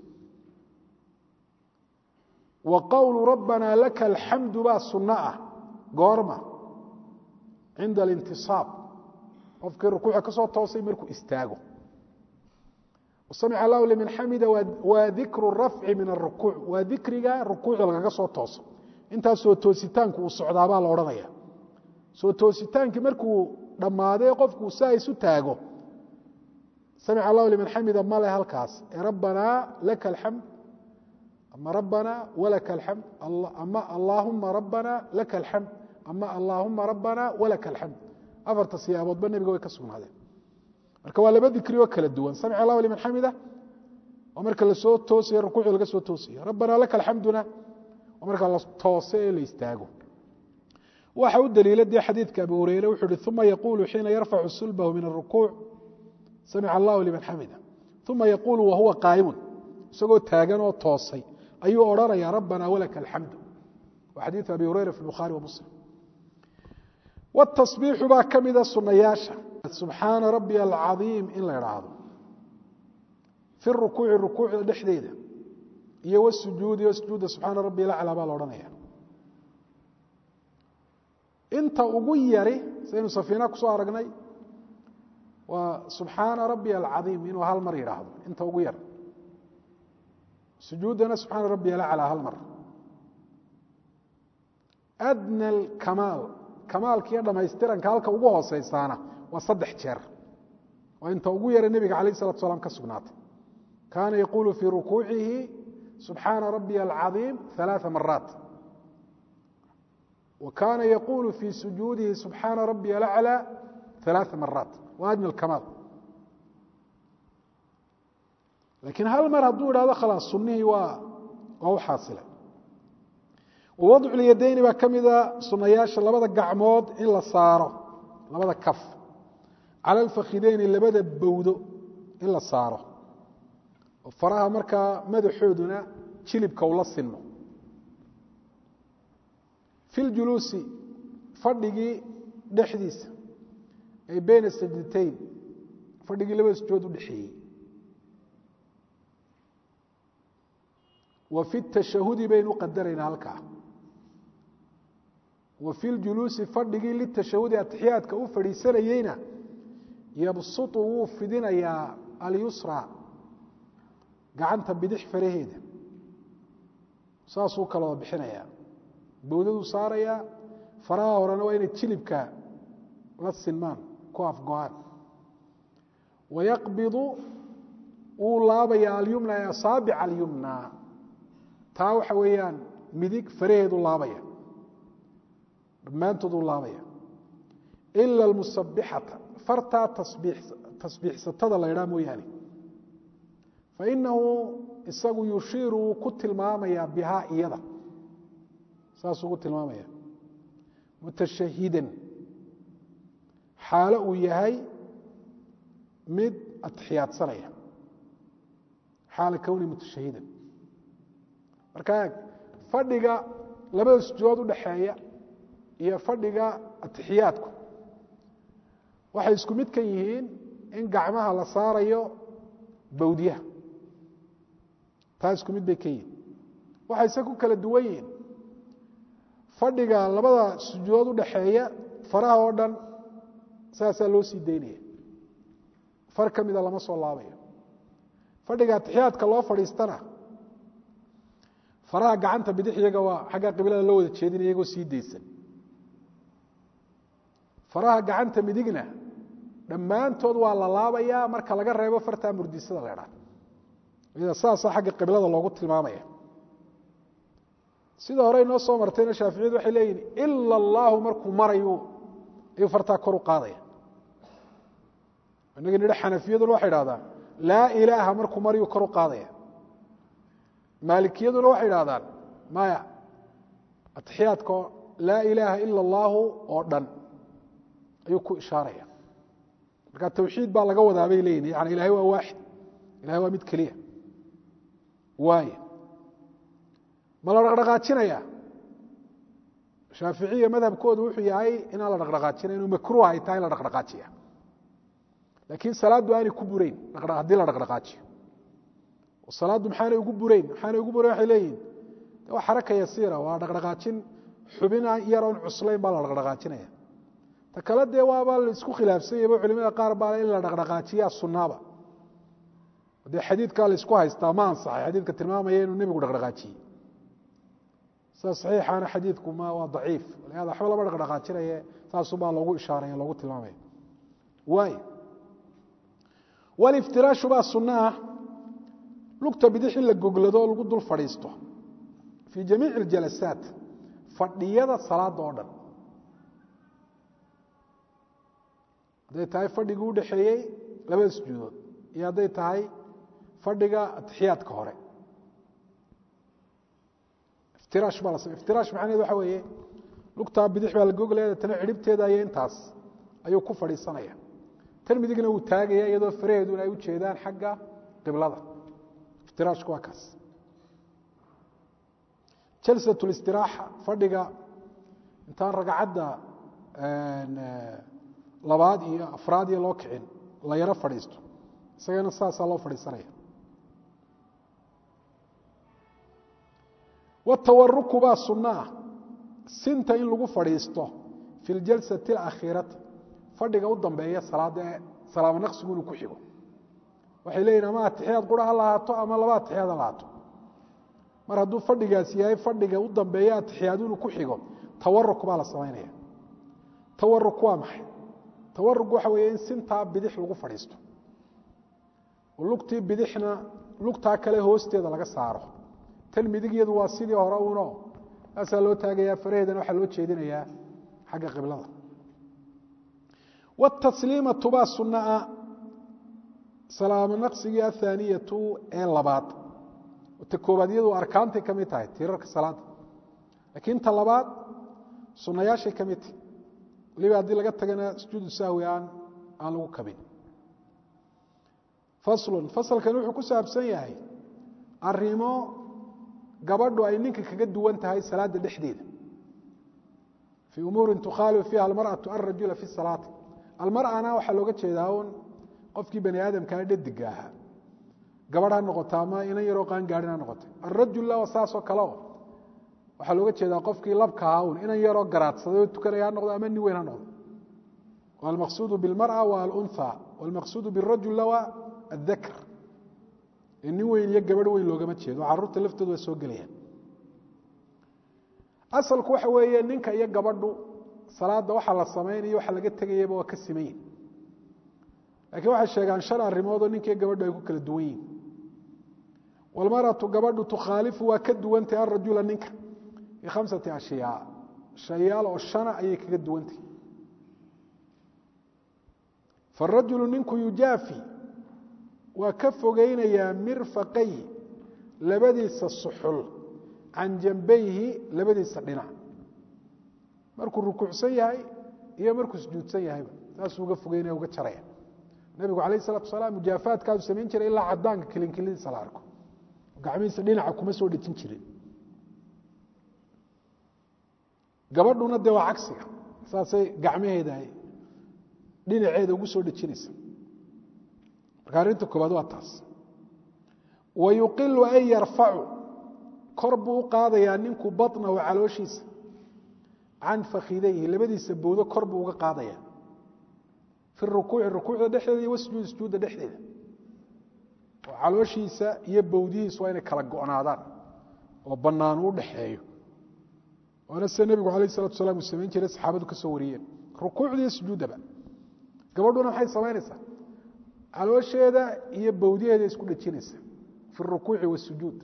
wa qowlu rabbanaa laka alxamdu baa sunno ah goorma cinda alintisaab qofkii rukuuca ka soo toosay markuu istaago samica allahu liman xamida waa dikru rafci min arukuuc waa dikriga rukuucda lagaga soo tooso intaas soo toositaanku uu socdaabaa la odhanaya soo toositaankii markuu dhammaaday qofku saa isu taago samica allahu liman xamida male halkaas ee rabbanaa laka alxamd ama rabbanaa walaka alxamd ama allaahuma rabbanaa laka alxamd ama allaahuma rabbanaa walaka alxamd afarta siyaaboodba nebiga way ka sugnaadeen marka waa laba dikri oo kala duwan samica allahu liman xamida waa marka la soo toosaya rukuucda laga soo toosaya rabbanaa laka alxamduna waa marka la toose ee la istaago waxa u daliila dee xadiidka abu hureyre wuxuu uhi uma yaquulu xiina yarfacu sulbahu min arukuuc samica allahu liman xamida uma yaquulu wahuwa qaa'imun isagoo taagan oo toosay ayuu odhanaya rabbanaa walaka alxamdu waa xadiidu abi hureyra fi bukhaari wa muslim wاtasbiixu baa ka mida sunayaasha subxaana rabbiya alcadiim in la idhaahdo fi rukuuci rukuucda dhexdeeda iyo wasujuudi sujuudda subxaana rabbiya alaclaa baa la odhanaya inta ugu yari saynu safiina kusoo aragnay waa subxaana rabbiya alcadiim inuu hal mar yidhaahdo inta ugu yar sujuuddana subxaana rabbiya alaclaa hal mar adna alkamaal kamaalkiiyo dhamaystiranka halka ugu hooseysaana waa 3 jeer waa inta ugu yara nebiga calayh salatu salaam ka sugnaatay كان يقول في ركوعه سبحان ربي العظيم 3 مرات وكان يقول في سجوده سبحان ربي الأعلى 3 مرات وهذا من الكمال لكن هل مر هدو هذا خلاص سنه وهو حاصله ووضع اليدين baa kamida sunayaasha labada gacmood in la saaro labada kaf على الفخذين labada bawdo in la saaro faraha marka madaxooduna jilibka uu la sinno fil julusi fadhigi dhaxdiisa ay been sajdatayn fadhigi laba sujood u dhaxeeyay wa fi tashahudi baynu qadarayna halka wa fil julusi fadhigi li tashahudi athiyaadka u fadhiisanayayna yabsutu fidinaya al yusra gacanta bidix faraheeda saasuu kala bixinaya bawdadu saaraya faraha horena waa inay jilibka la sinmaan ku afgo'aan wayaqbidu uu laabaya alyumna asaabic alyumna taa waxa weeyaan midig faraheedu laabaya dhammaantood uu laabaya ila almusabbixata fartaa tasbiixsatada la yidhaha mooyaane fainahu isagu yushiiru ku tilmaamaya bihaa iyada saasuu ku tilmaamaya mutashahidan xaalo uu yahay mid atixiyaadsanaya xaala kowni mutashahidan marka fadhiga labada sujuud u dhaxeeya iyo fadhiga atixiyaadku waxay isku mid ka yihiin in gacmaha la saarayo bawdiyaha taas isku mid bay ka yihiin waxay se ku kala duwan yihiin fadhiga labada sujuud u dhaxeeya faraha oo dhan saasaa loo sii daynaya far ka mida lama soo laabayo fadhiga atixiyaadka loo fadhiistana faraha gacanta bidix iyaga waa xagga qiblada loo wada jeedinaya iyagoo sii daysan faraha gacanta midigna dhammaantood waa la laabayaa marka laga reebo fartaa murdisada la idhaha iyada saasaa xagga qiblada loogu tilmaamaya sida hore inoo soo martayna shaaficiyadu waxay leeyihin ila allahu markuu marayu ayuu fartaa kor u qaadaya inagii nidha xanafiyaduna waxay idhahdaan laa ilaaha markuu marayuu kor u qaadaya maalikiyaduna waxay idhahdaan maya atixiyaadka laa ilaaha ila allahu oo dhan ayuu ku ishaaraya marka tawxiid baa laga wadaa bay leeyihin yani ilahay waa waaxid ilahay waa mid keliya waaye ma la dhaqdhaqaajinaya shaaficiya madhabkoodu wuxuu yahay inaan la dhaqdhaqaajinay inuu makruuh ay tahay in la dhaqdhaqaajiya laakiin salaaddu aanay ku burayn haddii la dhaqdhaqaajiyo salaaddu maxaanay ugu burayn waxay leeyihin waa xaraka yasiira waa dhaqdhaqaajin xubin yaroon cuslayn baa la dhaqdhaqaajinaya ta kale dee waaba la isku khilaafsanyaba culimada qaar baa in la dhaqdhaqaajiyaa sunnaaba dee xadiidkaa la isku haystaa ma ansaxay xadiidka tilmaamaya inuu nebigu dhaqdhaqaajiyey sida saxiixaana xadiidku waa daciif walihaada waxba lama dhaqdhaqaajinaye saasubaa loogu ishaaraya loogu tilmaamaya waayo waliftiraashu baa sunno ah lugta bidix in la goglado oo lagu dul fadhiisto fii jamiici aljalasaat fadhiyada salaada oo dhan hadday tahay fadhigii u dhaxeeyey labada sujuudood iyo hadday tahay fadhiga atixiyaadka hore iftiraash baa la samey iftiraash macnaheed waxa weeye lugtaa bidix baa la goglaya tana cidhibteeda iyo intaas ayuu ku fadhiisanaya tan midigna wuu taagaya iyadoo faraheeduna ay u jeedaan xagga qiblada iftiraashku waa kaas jalsat listiraaxa fadhiga intaan ragcadda labaad iyo afraad iyo loo kicin la yaro fadhiisto isagana saasaa loo fadhiisanaya watawaruku baa sunno ah sinta in lagu fadhiisto fi ljalsati alakhiirati fadhiga u dambeeya salaada ee salaamo naqsigu inuu ku xigo waxay leeyihin ama atixiyaad qura ha lahaato ama laba atixiyaad ha lahaato mar hadduu fadhigaas yahay fadhiga u dambeeya atixiyaad inuu ku xigo tawaruk baa la samaynaya tawaruk waa maxay tawaruk waxa weeye in sintaa bidix lagu fadhiisto oo lugtii bidixna lugtaa kale hoosteeda laga saaro tan midigyadu waa sidii hore uno asaa loo taagayaa faraheedana waxaa loo jeedinayaa xagga qiblada والتسليمة baa suنa salaamo naqsigii الثaaniyatu ee labaad ta koobaad iyadu arkaantay ka mid tahay tiirarka salaada laakiin ta labaad sunayaashay ka mid tahay waliba haddii laga tagana sujuudu sahwi aan lagu kabin faslkan wuxuu ku saabsan yahay arimo gabadhu ay ninka kaga duwan tahay salaada dhexdeeda fii umuuri tukhaalifu fiiha almarأaةu الrajula fi الsalaaةi almarأana waxaa looga jeedaa un qofkii bani aadamkaa dhadiga ahaa gabadh ha noqota ama inan yaroo qaan gaadhin ha noqota alrajula waa saasoo kale o waxaa looga jeedaa qofkii labka ahaa un inan yaroo garaadsaday oo tukanaya ha noqdo ama nin weyn ha noqdo almaqsuudu biاlmarأa waa alunhى wاlmaqsuudu biالrajula waa الذakr nin weyn iyo gabadh weyn loogama jeedo caruurta laftoodu waa soo gelayaan asalku waxa weeye ninka iyo gabadhu salaada waxa la samaynayo waxa laga tegayaba waa ka simayin laakiin waxay sheegaan 5 arrimood oo ninka iyo gabadhu ay ku kala duwan yihiin walmaratu gabadhu tukhaalifu waa ka duwantay arrajula ninka bi 5 ashyaa shayaal oo 5 ayay kaga duwantay farajulu ninku yujaafi waa ka fogeynayaa mirfaqay labadiisa suxul can jambayhi labadiisa dhinac markuu rukuucsan yahay iyo markuu sujuudsan yahayba saasuu uga fogeynaya uga jaraya nabigu calayh salatu wasalaam mujaafaadkaasuu samayn jiray ilaa cadaanka kilinkilidiisa la arko gacmihiisa dhinaca kuma soo dhejin jirin gabadhuna dee waa cagsiga saasay gacmaheeda dhinaceeda ugu soo dhejinaysa marka arrinta koobaad waa taas wayuqilu an yarfacu kor buu u qaadayaa ninku baطnahu calooshiisa can fakhidayhi labadiisa bowdo kor buu uga qaadaya fi rukuuci rukuucda dhexdeeda iyo wasjuudi sujuudda dhexdeeda oo calooshiisa iyo bowdihiisu waa inay kala go'naadaan oo bannaan u dhexeeyo waana sida nebigu calayh salatu wasalaam uu samayn jiray saxaabadu ka soo wariyeen rukuucda iyo sujuuddaba gabadhuna maxay samaynaysaa caloosheeda iyo bowdiheeda isku dhejinaysa fi rukuuci wasujuud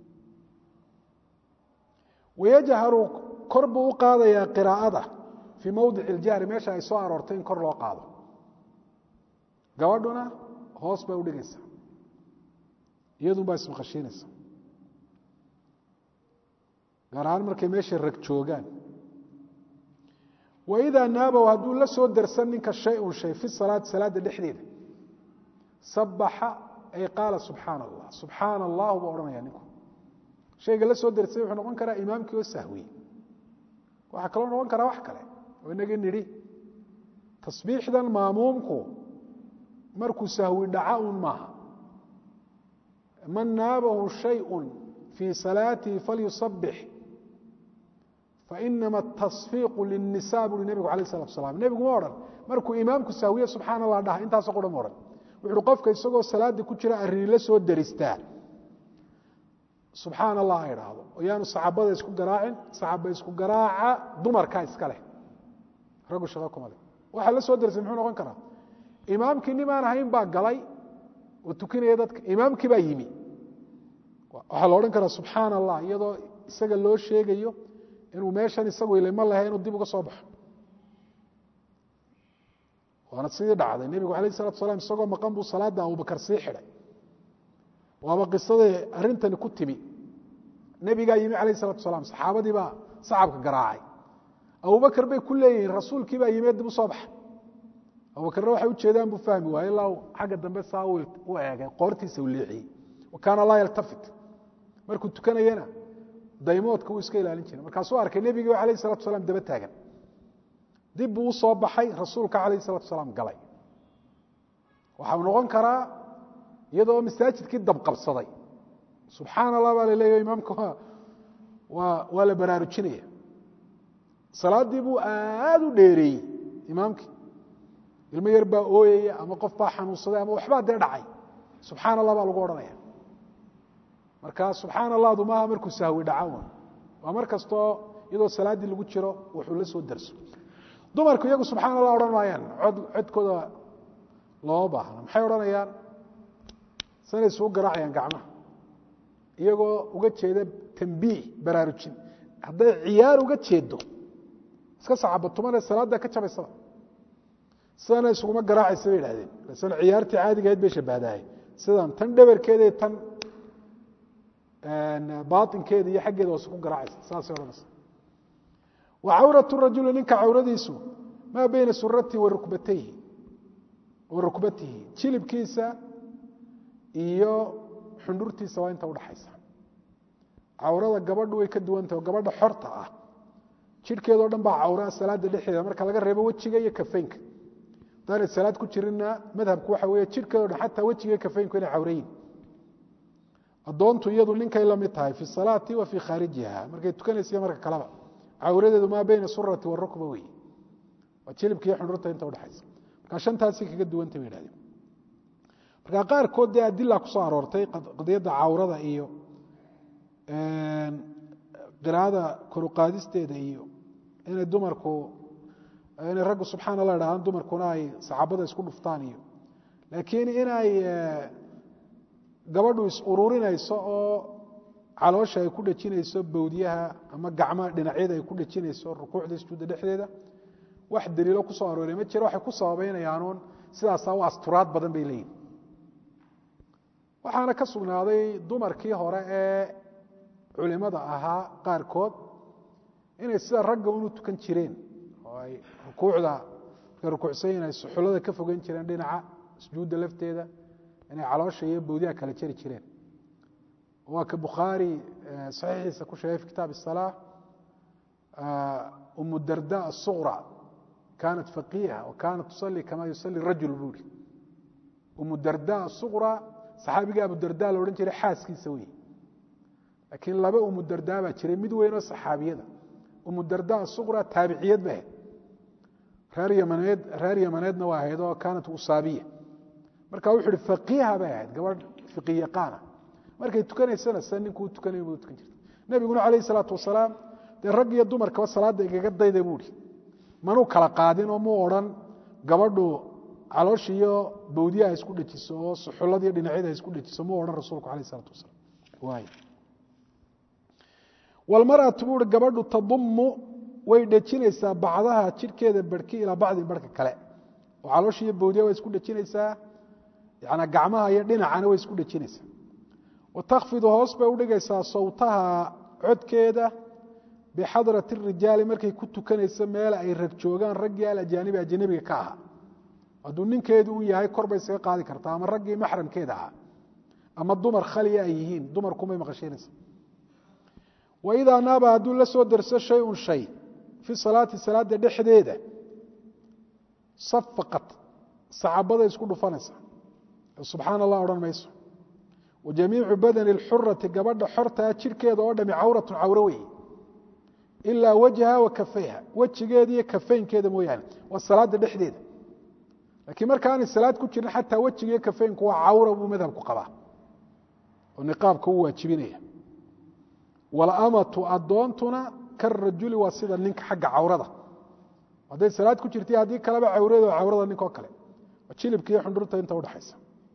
wayajharu kor buu u qaadayaa qiraa'ada fii mowdici اljahri meesha ay soo aroortay in kor loo qaado gabadhuna hoos bay udhigaysaa iyadun baa ismaqashiinaysa gaar ahaan markay meesha rag joogaan waidaa naabow hadduu la soo darsan ninka shay-un shay fi salaati salaada dhexdeeda sabaxa ay qaala subxaana allah subxaana allahu buu odhanaya ninku shayga la soo darsay wuxuu noqon karaa imaamkii oo sahwiyey waxaa kaloo noqon karaa wax kale oo inagii nidhi tasbiixdan maamuumku markuu sahwi dhaca un maaha man naabahu shayءu fii salaatihi falyusabix fainama atasfiiqu lilnisa buui nebigu alayh salatu asalaam nebigu ma odhan markuu imaamku sahwiye subxaana allah dhaha intaasoo qura ma odhan wuxuuhi qofka isagoo salaada ku jira arrini la soo daristaa subxaana allah ha idhaahdo oo yaanu saxaabada isku garaacin saxaaba isku garaaca dumarkaa iska leh raggu shaqo kuma leh waxaa la soo darsay muxuu noqon karaa imaamkii nimaan ahayn baa galay oo tukinaya dadka imaamkii baa yimi waxaa la odhan karaa subxaana allah iyadoo isaga loo sheegayo inuu meeshan isagu ilama lahay inuu dib uga soo baxo waana sidii dhacday nebigu alayh salatu salaam isagoo maqan buu salaada abubakar sii xidhay waaba qisadii arrintani ku timi nebigaa yimi alayh salatu salaam saxaabadii baa sacabka garaacay abubakar bay ku leeyihiin rasuulkii baa yimi dib u soo baxa abubakarna waxay ujeedaan buu fahmi waaye ilaa xagga dambe saa u eegay qoortiisa u leexiyey wa kaana laa yaltafit markuu tukanayana daymoodka uu iska ilaalin jiray markaasuu arkay nebigii ba alayh salatu salaam daba taagan dib buu u soo baxay rasuulka alayh salatu salaam galay waxau noqon karaa iyadoo masaajidkii dabqabsaday subxaana allah baa la leeyahy imaamka waa la baraarujinaya salaaddii buu aad u dheereeyey imaamkii ilmo yar baa ooyaya ama qof baa xanuunsaday ama waxbaa dee dhacay subxaana allah baa lagu odhanaya marka subxaana allahdu maaha markuu sahwi dhaca waa mar kastoo iyadoo salaaddii lagu jiro wuxuu la soo darso dumarku iyagu subxaana allah odhan maayaan codkooda looma baahna maxay odhanayaan sanay soo garaacayaan gacmaha iyagoo uga jeeda tanbiih baraarujin hadday ciyaar uga jeedo iska sacabatumana salaada ka jabaysaba sanay isuguma garaacaysa bay yidhahdeen san ciyaartii caadiga ahayd bay shabahdahay sidan tan dhabarkeeda tan baatinkeeda iyo xaggeeda hoose ku garaacaysa saasay odhanaysa wa cawratu rajuli ninka cawradiisu maa bayna suratihi wa rukbatihi jilibkiisa iyo xundhurtiisa waa inta udhaxaysa cawrada gabadhu way ka duwantahay oo gabadha xorta ah jidhkeedao dhan baa cawraa salaada dhexdeeda marka laga reebo wejiga iyo kafeynka haddaanay salaad ku jirinna madhabku waxa weeye jidhkeedao dhan xataa wejiga iyo kafeynku inay cawrayiin addoontu iyadu ninkay la mid tahay fi salaati wa fii khaarijiha markay tukanaysa marka kaleba cawradeedu maa bayna surati warukba wey waa jilibka iyo xundhurta inta udhaxaysa marka shantaasi kaga duwantay bay yidhahdeen marka qaarkood dee adila ku soo aroortay qadiyadda cawrada iyo qiraa'ada koruqaadisteeda iyo inay dumarku inay raggu subxaana allah idhahdaan dumarkuna ay saxaabada isku dhuftaan iyo laakiin inay gabadhu is ururinayso oo caloosha ay ku dhejinayso bawdiyaha ama gacmaha dhinacyada ay ku dhejinayso rukuucda sujuudda dhexdeeda wax daliilo ku soo arooray ma jiro waxay ku sababeynayaanuun sidaasaa u asturaad badan bay leeyihin waxaana ka sugnaaday dumarkii hore ee culimada ahaa qaarkood inay sida ragga unu tukan jireen oo ay rukuucda markay rukuucsayin ay suxullada ka fogeyn jireen dhinaca sujuudda lafteeda inay caloosha iyo bawdiyaha kala jari jireen waa ka bukhaari saxiixiisa ku sheegay fi kitaab الsalaa umu darda الsuqra kaanat faqiiha wa kaanat tusalli kama yusalli rajul buuri umu darda الsuqra saxaabiga abu darda la odhan jiray xaaskiisa wey laakiin laba umu darda baa jiray mid weyn oo saxaabiyada umu darda الsuqra taabiciyad ba ahayd reer yamaneedna waa ahayd oo kaanat usaabiya marka wuxuu ihi faqiiha bay ahayd gabadh fiqi yaqaana markay tukanaysana sida ninkuu tukanay buu tukan jirtay nabiguna calayhi salaatu wasalaam dee rag iyo dumarkaba salaadda igaga dayda buuhi manuu kala qaadin oo muu odhan gabadhu caloosh iyo bawdiyaha isku dhejiso oo suxulladiiyo dhinacyada isku dhejiso muu odhan rasuulku calayhi salaatu wasalaam waay walmar'atu buu uhi gabadhu tadummu way dhejinaysaa bacdaha jidhkeeda barhki ilaa bacdin barhka kale oo caloosh iyo bawdiyaha way isku dhejinaysaa yanaa gacmaha iyo dhinacana way isku dhejinaysaa watakfidu hoos bay udhigaysaa sawtaha codkeeda bixadrati rijaali markay ku tukanayso meel ay rag joogaan raggii alajaanibi ajanabiga ka ahaa hadduu ninkeedu u yahay kor bay isaga qaadi kartaa ama raggii maxramkeeda ahaa ama dumar khaliya ay yihiin dumarkumay maqashiinaysa waidaa naaba hadduu la soo derso shay-un shay fi salaati salaada dhexdeeda safaqat sacabaday isku dhufanaysa subxaana allah odhan mayso wajamiicu badani اlxurati gabadha xortaa jidhkeeda oo dhami cawratu cawro wey ilaa wajha wa kafayha wejigeeda iyo kafeynkeeda mooyaane waa salaada dhexdeeda laakiin marka aanay salaad ku jirin xataa wejiga iyo kafeynku waa cawra buu madhabku qabaa oo niqaabka u waajibinaya walamatu adoontuna karajuli waa sida ninka xagga cawrada hadday salaad ku jirtay haddii kaleba cawreedo cawrada ninkoo kale waa jilibka iyo xundhurta inta udhaxaysa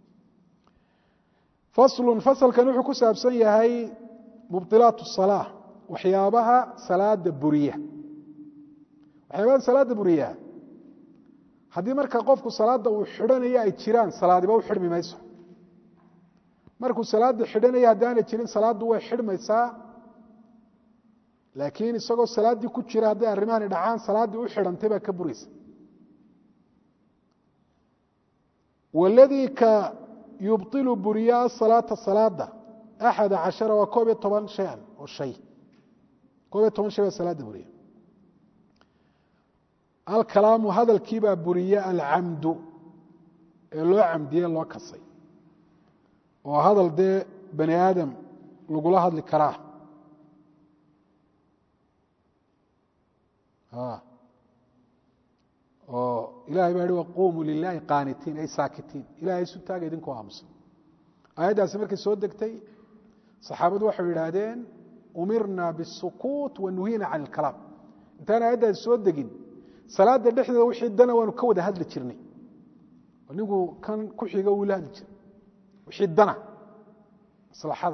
faslun fasalkan wuxuu ku saabsan yahay mubdilaat الsalaa waxyaabaha salaada buriya waxyaabaha salaada buriya haddii marka qofku salaada uu xidhanayo ay jiraan salaadiba u xidhmi mayso markuu salaada xidhanayo haddaanay jirin salaaddu way xidhmaysaa laakiin isagoo salaaddii ku jira hadday arrimahani dhacaan salaaddii u xidhantay baa ka buraysa waladii ka yubطilu buriya asalaata salaada axad cashara waa 11 shay-an oo shay 11 shay baa salaada buriya alkalaamu hadalkiibaa buriya alcamdu ee loo camdiye loo kasay oo hadal dee bani aadam lagula hadli karaa oo ilahay baa hi waquumuu lilaahi qaanitiin ay saakitiin ilahay isu taaga idinkoo aamusan aayaddaasi markay soo degtay saxaabadu waxay yidhaahdeen umirna bisukuut wa nuhiina can ilkalaam intaan aayaddaasi soo degin salaada dhexdeeda wixii dana waanu ka wada hadli jirnay oo ninku kan ku xiga uu la hadli jiray wixii dana maslaxada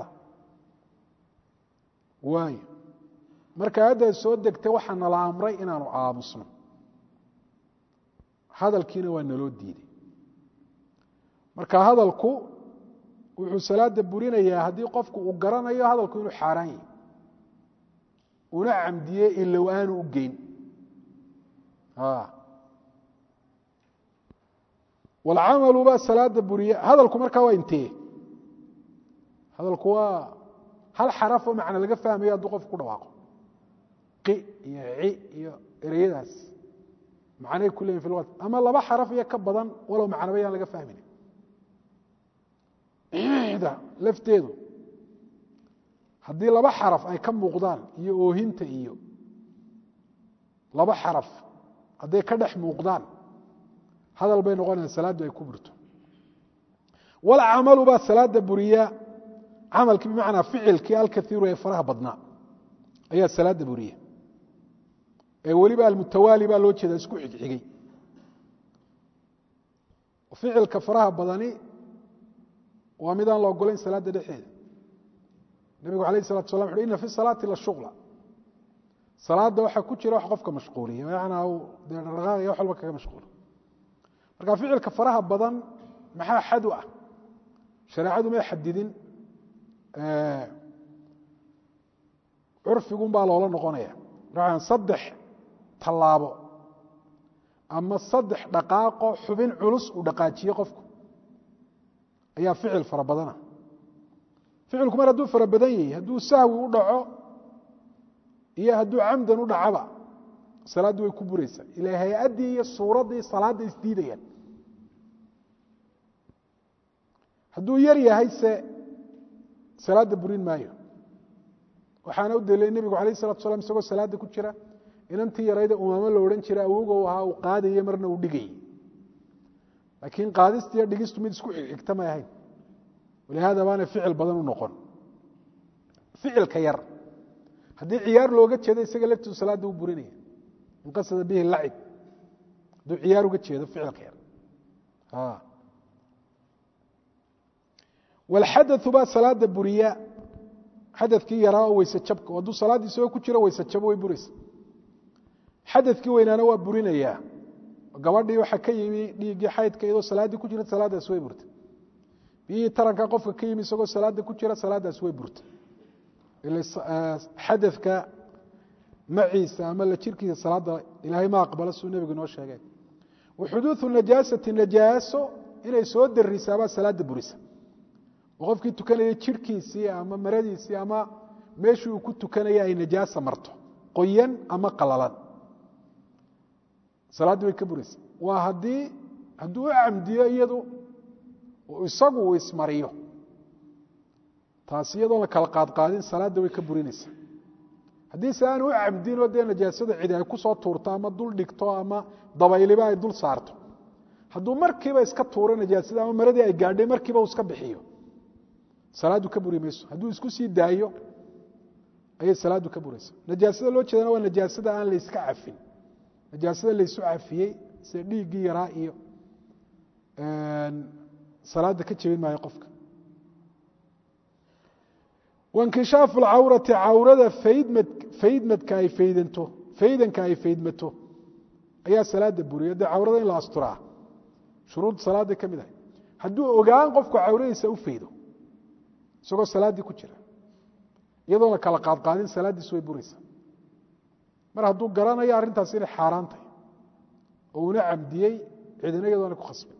waayo marka aayadda soo degtay waxaa nala amray inaanu aamusno hadalkiina waa naloo diiday marka hadalku wuxuu salaada burinayaa haddii qofku uu garanayo hadalku inuu xaaraan yahay una camdiyey ilow aanu u geyn walcamalu baa salaada buriya hadalku markaa waa intee hadalku waa hal xarafoo macna laga fahmayo hadduu qofku ku dhawaaqo qi iyo ci iyo ereyadaas macnay ku leeyihin fi lugad ama laba xaraf iyo ka badan walow macnaba yaan laga fahmin da lafteedu haddii laba xaraf ay ka muuqdaan iyo oohinta iyo laba xaraf hadday ka dhex muuqdaan hadal bay noqonayaan salaaddu ay ku burto walcamalu baa salaada buriya camalkii bimacnaa ficilkii alkaiiru ee faraha badnaa ayaa salaada buriya ee weliba almutawaali baa loo jeedaa isku xigxigay ficilka faraha badani waa midaan la ogolayn salaada dhexeeda nabigu alayh الsalatu salam wuxu ina fi salaati la shugla salaada waxaa ku jira wax qofka mashquuliya manaa dee dhaqaaqaya wax walba kaga mashquulo marka ficilka faraha badan maxaa xad u ah shareecadu may xadidin curfigun baa loola noqonaya saddex tallaabo ama saddex dhaqaaqo xubin culus uu dhaqaajiye qofku ayaa ficil fara badana ficilku mar hadduu fara badan yahay hadduu sahwi u dhaco iyo hadduu camdan u dhacaba salaaddu way ku buraysaa ila hay-addii iyo suuraddii salaadda isdiidayaan hadduu yar yahay se salaadda burin maayo waxaana u daliilay nebigu alayh الsalatu salam isagoo salaadda ku jira inantii yarayda umaamo la odhan jiray awogo ahaa uu qaadaye marna uu dhigayey laakiin qaadista iyo dhigistu mid isku xigxigta may ahayn walihaada baana ficil badan u noqon ficilka yar haddii ciyaar looga jeedo isaga laftiisu salaadda u burinaya in qasada bihi lacib hadduu ciyaar uga jeedo ficilka yar walxadau baa salaada buriya xadakii yaraa oo weyse jabka hadduu salaaddii isagoo ku jiro weyse jabo way buraysa xadakii weynaana waa burinayaa gabadhii waxaa ka yimi dhiiggii xaydka iyadoo salaaddii ku jira salaadaas way burta biyihii taranka qofka ka yimi isagoo salaada ku jira salaadaas way burta xadaka maciisa ama la jirkiisa salaada ilaahay ma aqbala suu nebigu inoo sheegay waxuduuثu najaasati najaaso inay soo darisaabaa salaada burisa oo qofkii tukanaya jirhkiisii ama maradiisii ama meeshii uu ku tukanaya ay najaasa marto qoyan ama qalalan salaaddii way ka buraysa waa hadduu u camdiyo iyadu isagu uu ismariyo taas iyadoo la kala qaadqaadin salaadda way ka burinaysa haddii se aan u camdinoo dee najaasada cidi ay ku soo tuurto ama dul dhigto ama dabayliba ay dul saarto hadduu markiiba iska tuuro najaasada ama maradii ay gaadhay markiiba uu iska bixiyo salaaddu ka buri mayso hadduu isku sii daayo ayay salaaddu ka buraysa najaasada loo jeedana waa najaasada aan layska cafin najaasada laysu cafiyey sida dhiiggii yaraa iyo salaada ka jebin maayo qofka wankishaafu lcawrati cawrada faydmadka ay faydanto faydanka ay faydmato ayaa salaada buriya dee cawrada in la asturaa shuruud salaada ka mid ahay hadduu ogaan qofku cawradiisa u faydo isagoo salaaddii ku jira iyadoo la kala qaadqaadin salaaddiisu way buraysaa mar hadduu garanayo arrintaas inay xaaraan tahay oo una camdiyey cidina iyadoona ku khasbay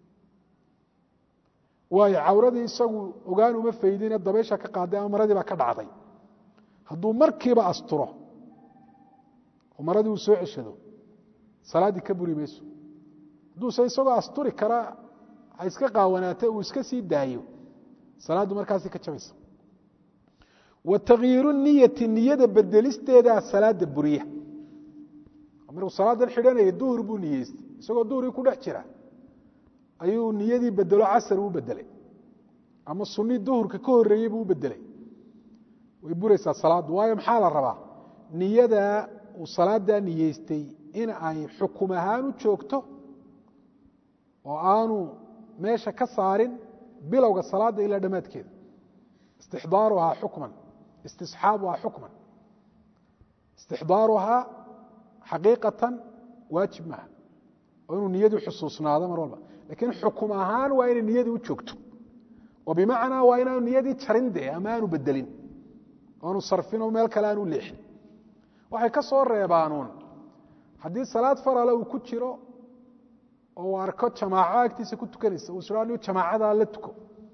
waayo cawradii isagu ogaan uma faydine dabaysha ka qaaday ama maradii baa ka dhacday hadduu markiiba asturo oo maradii uu soo ceshado salaaddii ka buri mayso hadduuse isagoo asturi kara ha iska qaawanaatay uu iska sii daayo salaaddu markaasi ka jabaysa wa takyiiru niyati niyada bedelisteedaa salaada buriya markuu salaadan xidhanaya duhur buu niyeystay isagoo duhurii ku dhex jira ayuu niyadii bedelo casar u bedelay ama sunii duhurka ka horeeyey buu u bedelay way buraysaa salaaddu waayo maxaa la rabaa niyada uu salaadaa niyeystay in ay xukum ahaan u joogto oo aanu meesha ka saarin bilowga salaada ilaa dhamaadkeeda istixdaaruhaa xukman istisxaabuhaa xukman istixdaaruhaa xaqiiqatan waajib maaha oo inuu niyadu xusuusnaado mar walba laakiin xukum ahaan waa inay niyadu u joogto oo bimacnaa waa inaanu niyadii jarin dee ama aanu bedelin oanu sarfin oo meel kale aanu leexin waxay ka soo reebaanuun haddii salaad farala uu ku jiro oo uu arko jamaaco agtiisa ku tukanaysa uu israa anigu jamaacadaa la tuko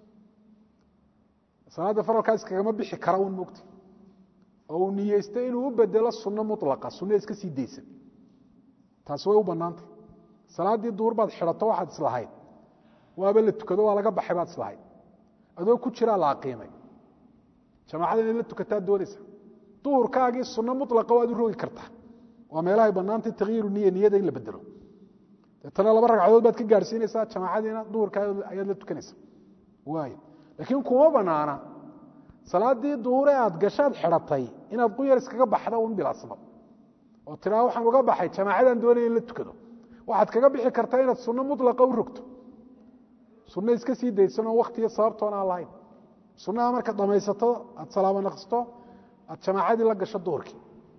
salaadda faralkaas kagama bixi kara uun moogta oo uu niyeystay inuu u bedelo sunno mutlaqa sunno iska sii daysan taasi way u bannaantay salaaddii duur baad xidhato waxaad islahayd waaba la tukado waa laga baxay baad islahayd adoo ku jiraa la aqiimay jamaacada inaad la tukataa doonaysa duhurkaagii sunno mutlaqa waad u rogi kartaa waa meelahay bannaantay takyiiru niya niyada in la bedelo deetana 2 ragcadood baad ka gaadhsiinaysaa jamaacadiina duhurkaa ayaad la tukanaysaa waayo laakiin kuma bannaana salaaddii duhure aad gashaad xidhatay inaad quyar iskaga baxda un bilaa sabab oo tiraa waxaan uga baxay jamaacadan doonaya in la tukado waxaad kaga bixi kartaa inaad sunno mutlaqa u rogto sunno iska sii daysanoo waktiyo sababtoona aan lahayn sunnaha markaad dhamaysato aad salaamo naqsto aad jamaacadii la gasho duhurkii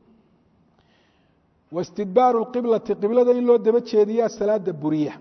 wastidbaaru lqiblati qiblada in loo daba jeediyaa salaada buriya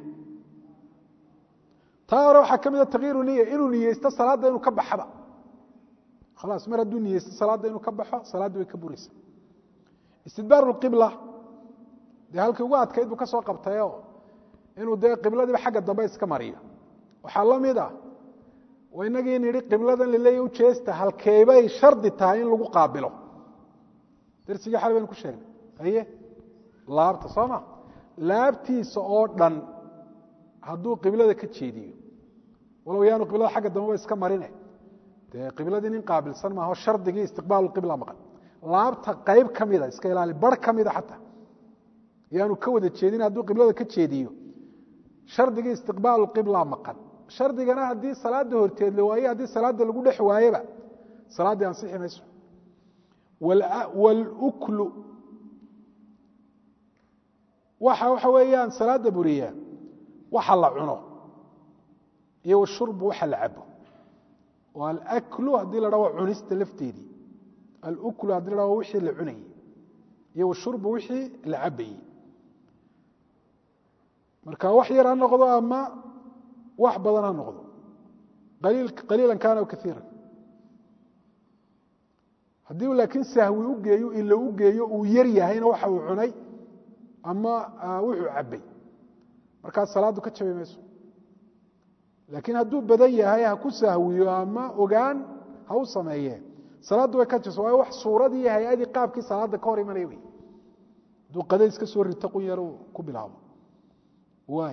taa hore waxaa ka mid a takyiiru niya inuu niyeysto salaadda inuu ka baxaba khalaas mar hadduu niyeysto salaadda inuu ka baxo salaadda way ka buraysa istidbaaru lqibla dee halkii ugu adkayd buu ka soo qabtayoo inuu dee qibladiiba xagga dambe iska mariyo waxaa la mid ah oo inagii nidhi qibladan laleeya ujeesta halkeebay shardi tahay in lagu qaabilo darsigii xal baynu ku sheegnay haye laabta soo ma laabtiisa oo dhan hadduu qiblada ka jeediyo walow yaanu qiblada xagga dambeba iska marine dee qibladii nin qaabilsan maaho shardigii istiqbaalu qibla maqan laabta qayb ka mida iska ilaali bar ka mida xataa yaanu ka wada jeedin hadduu qiblada ka jeediyo shardigii istiqbaalu qibla maqan shardigana haddii salaada horteed la waaye haddii salaada lagu dhex waayeba salaaddii ansixi mayso wاluklu waxa weeyaan salaada buriya waxa la cuno iyo washurbu waxa la cabo oo alaklu haddii la dhaho cunista lafteedii aluklu haddii la dhaho wixii la cunayey iyo washurbu wixii la cabayey marka wax yar ha noqdo ama wax badan ha noqdo qaliilan kaana aw kaiira haddii uu laakiin sahwi u geeyo ila u geeyo uu yar yahayna waxa uu cunay ama wuxuu cabay markaas salaadu ka jabi mayso laakiin hadduu badan yahay ha ku sahwiyo ama ogaan ha u sameeye salaaddu way ka jirso waayo wax suuradii iyo hay-adii qaabkii salaada ka hor imanaya wey hadduu qadays ka soo rito qun yar ku bilaabo waay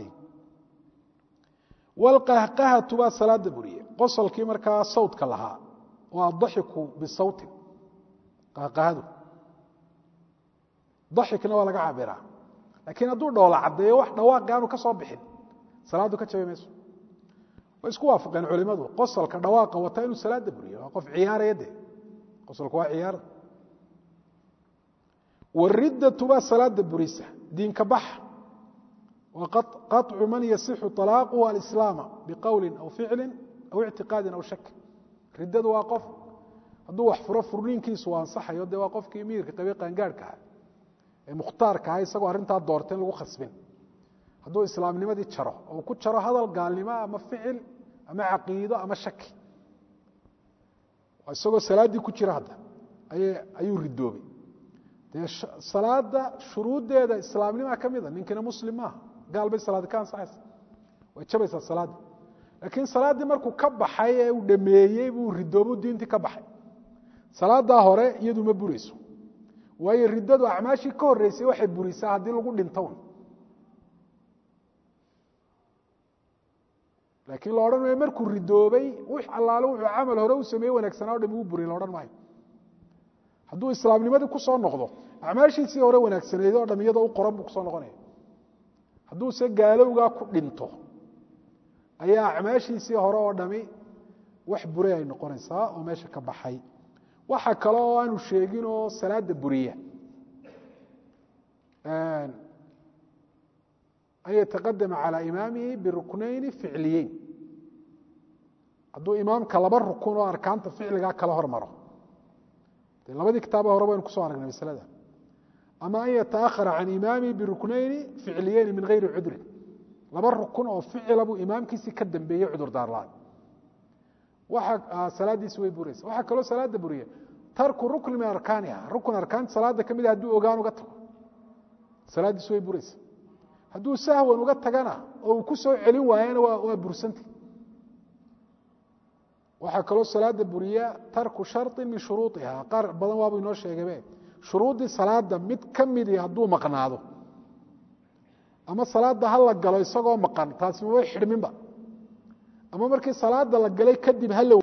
walqahqahatu baa salaada buriye qosolkii markaa sawdka lahaa waa daxiku bisawtin qahqahadu daxikna waa laga cabiraa laakiin hadduu dhoola caddeeyo wax dhawaaqi aanu ka soo bixin salaaddu ka jabi mayso way isku waafaqeen culimadu qosolka dhawaaqa wata inuu salaada buriyo waa qof ciyaaraya dee qosolku waa ciyaara wariddatu baa salaada burisa diinka baxa وقطع من يصح طلاقه الإسلام بقول أو فعل أو اعتقاد أو شك ردadu waa qof hadduu wax furo furniinkiisu waa ansaxayo dee waa qofkii miirka qabay qaangaarhka ah ee mukhtaarka ah isagoo arrintaa doortay in lagu khasbin hadduu islaamnimadii jaro oo ku jaro hadal gaalnimo ama ficil ama caqiido ama shaki isagoo salaaddii ku jira hadda ayuu ridoobay dee salaada shuruuddeeda islaamnimaa ka mida ninkina muslim maaha gaal bay salaadi ka ansaxaysa way jabaysaa salaaddii laakiin salaaddii markuu ka baxay ee uu dhameeyey buu ridoobu diintii ka baxay salaaddaa hore iyadu ma burayso waayo riddadu acmaashii ka horreysay waxay burisaa haddii lagu dhintown laakiin la odhan maayo markuu ridoobay wix allaale wuxuu camal hore u sameeyey wanaagsanaa o dham uu buriy la odhan maayo hadduu islaamnimadii ku soo noqdo acmaashiisii hore wanaagsaneed oo dham iyadoo u qoran buu kusoo noqonaya hadduuse gaalowgaa ku dhinto ayaa acmaashiisii hore oo dhami wax buray ay noqonaysaa oo meesha ka baxay waxa kale oo aanu sheegin oo salaada buriya an yataqadama calى imaamihi biruknayni ficliyeyn hadduu imaamka laba rukun oo arkaanta ficligaa kala hormaro dee labadii kitaaba hore baynu kusoo aragnay masalada ama an yataahara can imaami biruknayni ficliyeyni min gayri cudrin laba rukun oo ficila buu imaamkiisii ka dambeeyey cudur daar la-aan salaadiisi way buraysa waxaa kaloo salaada buriya tarku rukni min arkaaniha rukun arkaanta salaada ka mida hadduu ogaan uga tago salaadiisi way buraysa hadduu sahwan uga tagana oo uu ku soo celin waayana waa bursanta waxaa kaloo salaada buriya tarku sharطi min shuruuطiha qaar badan waabu inoo sheegabe shuruuddii salaada mid ka midii hadduu maqnaado ama salaada ha la galo isagoo maqan taasi maba xidhminba ama markii salaada la galay kadib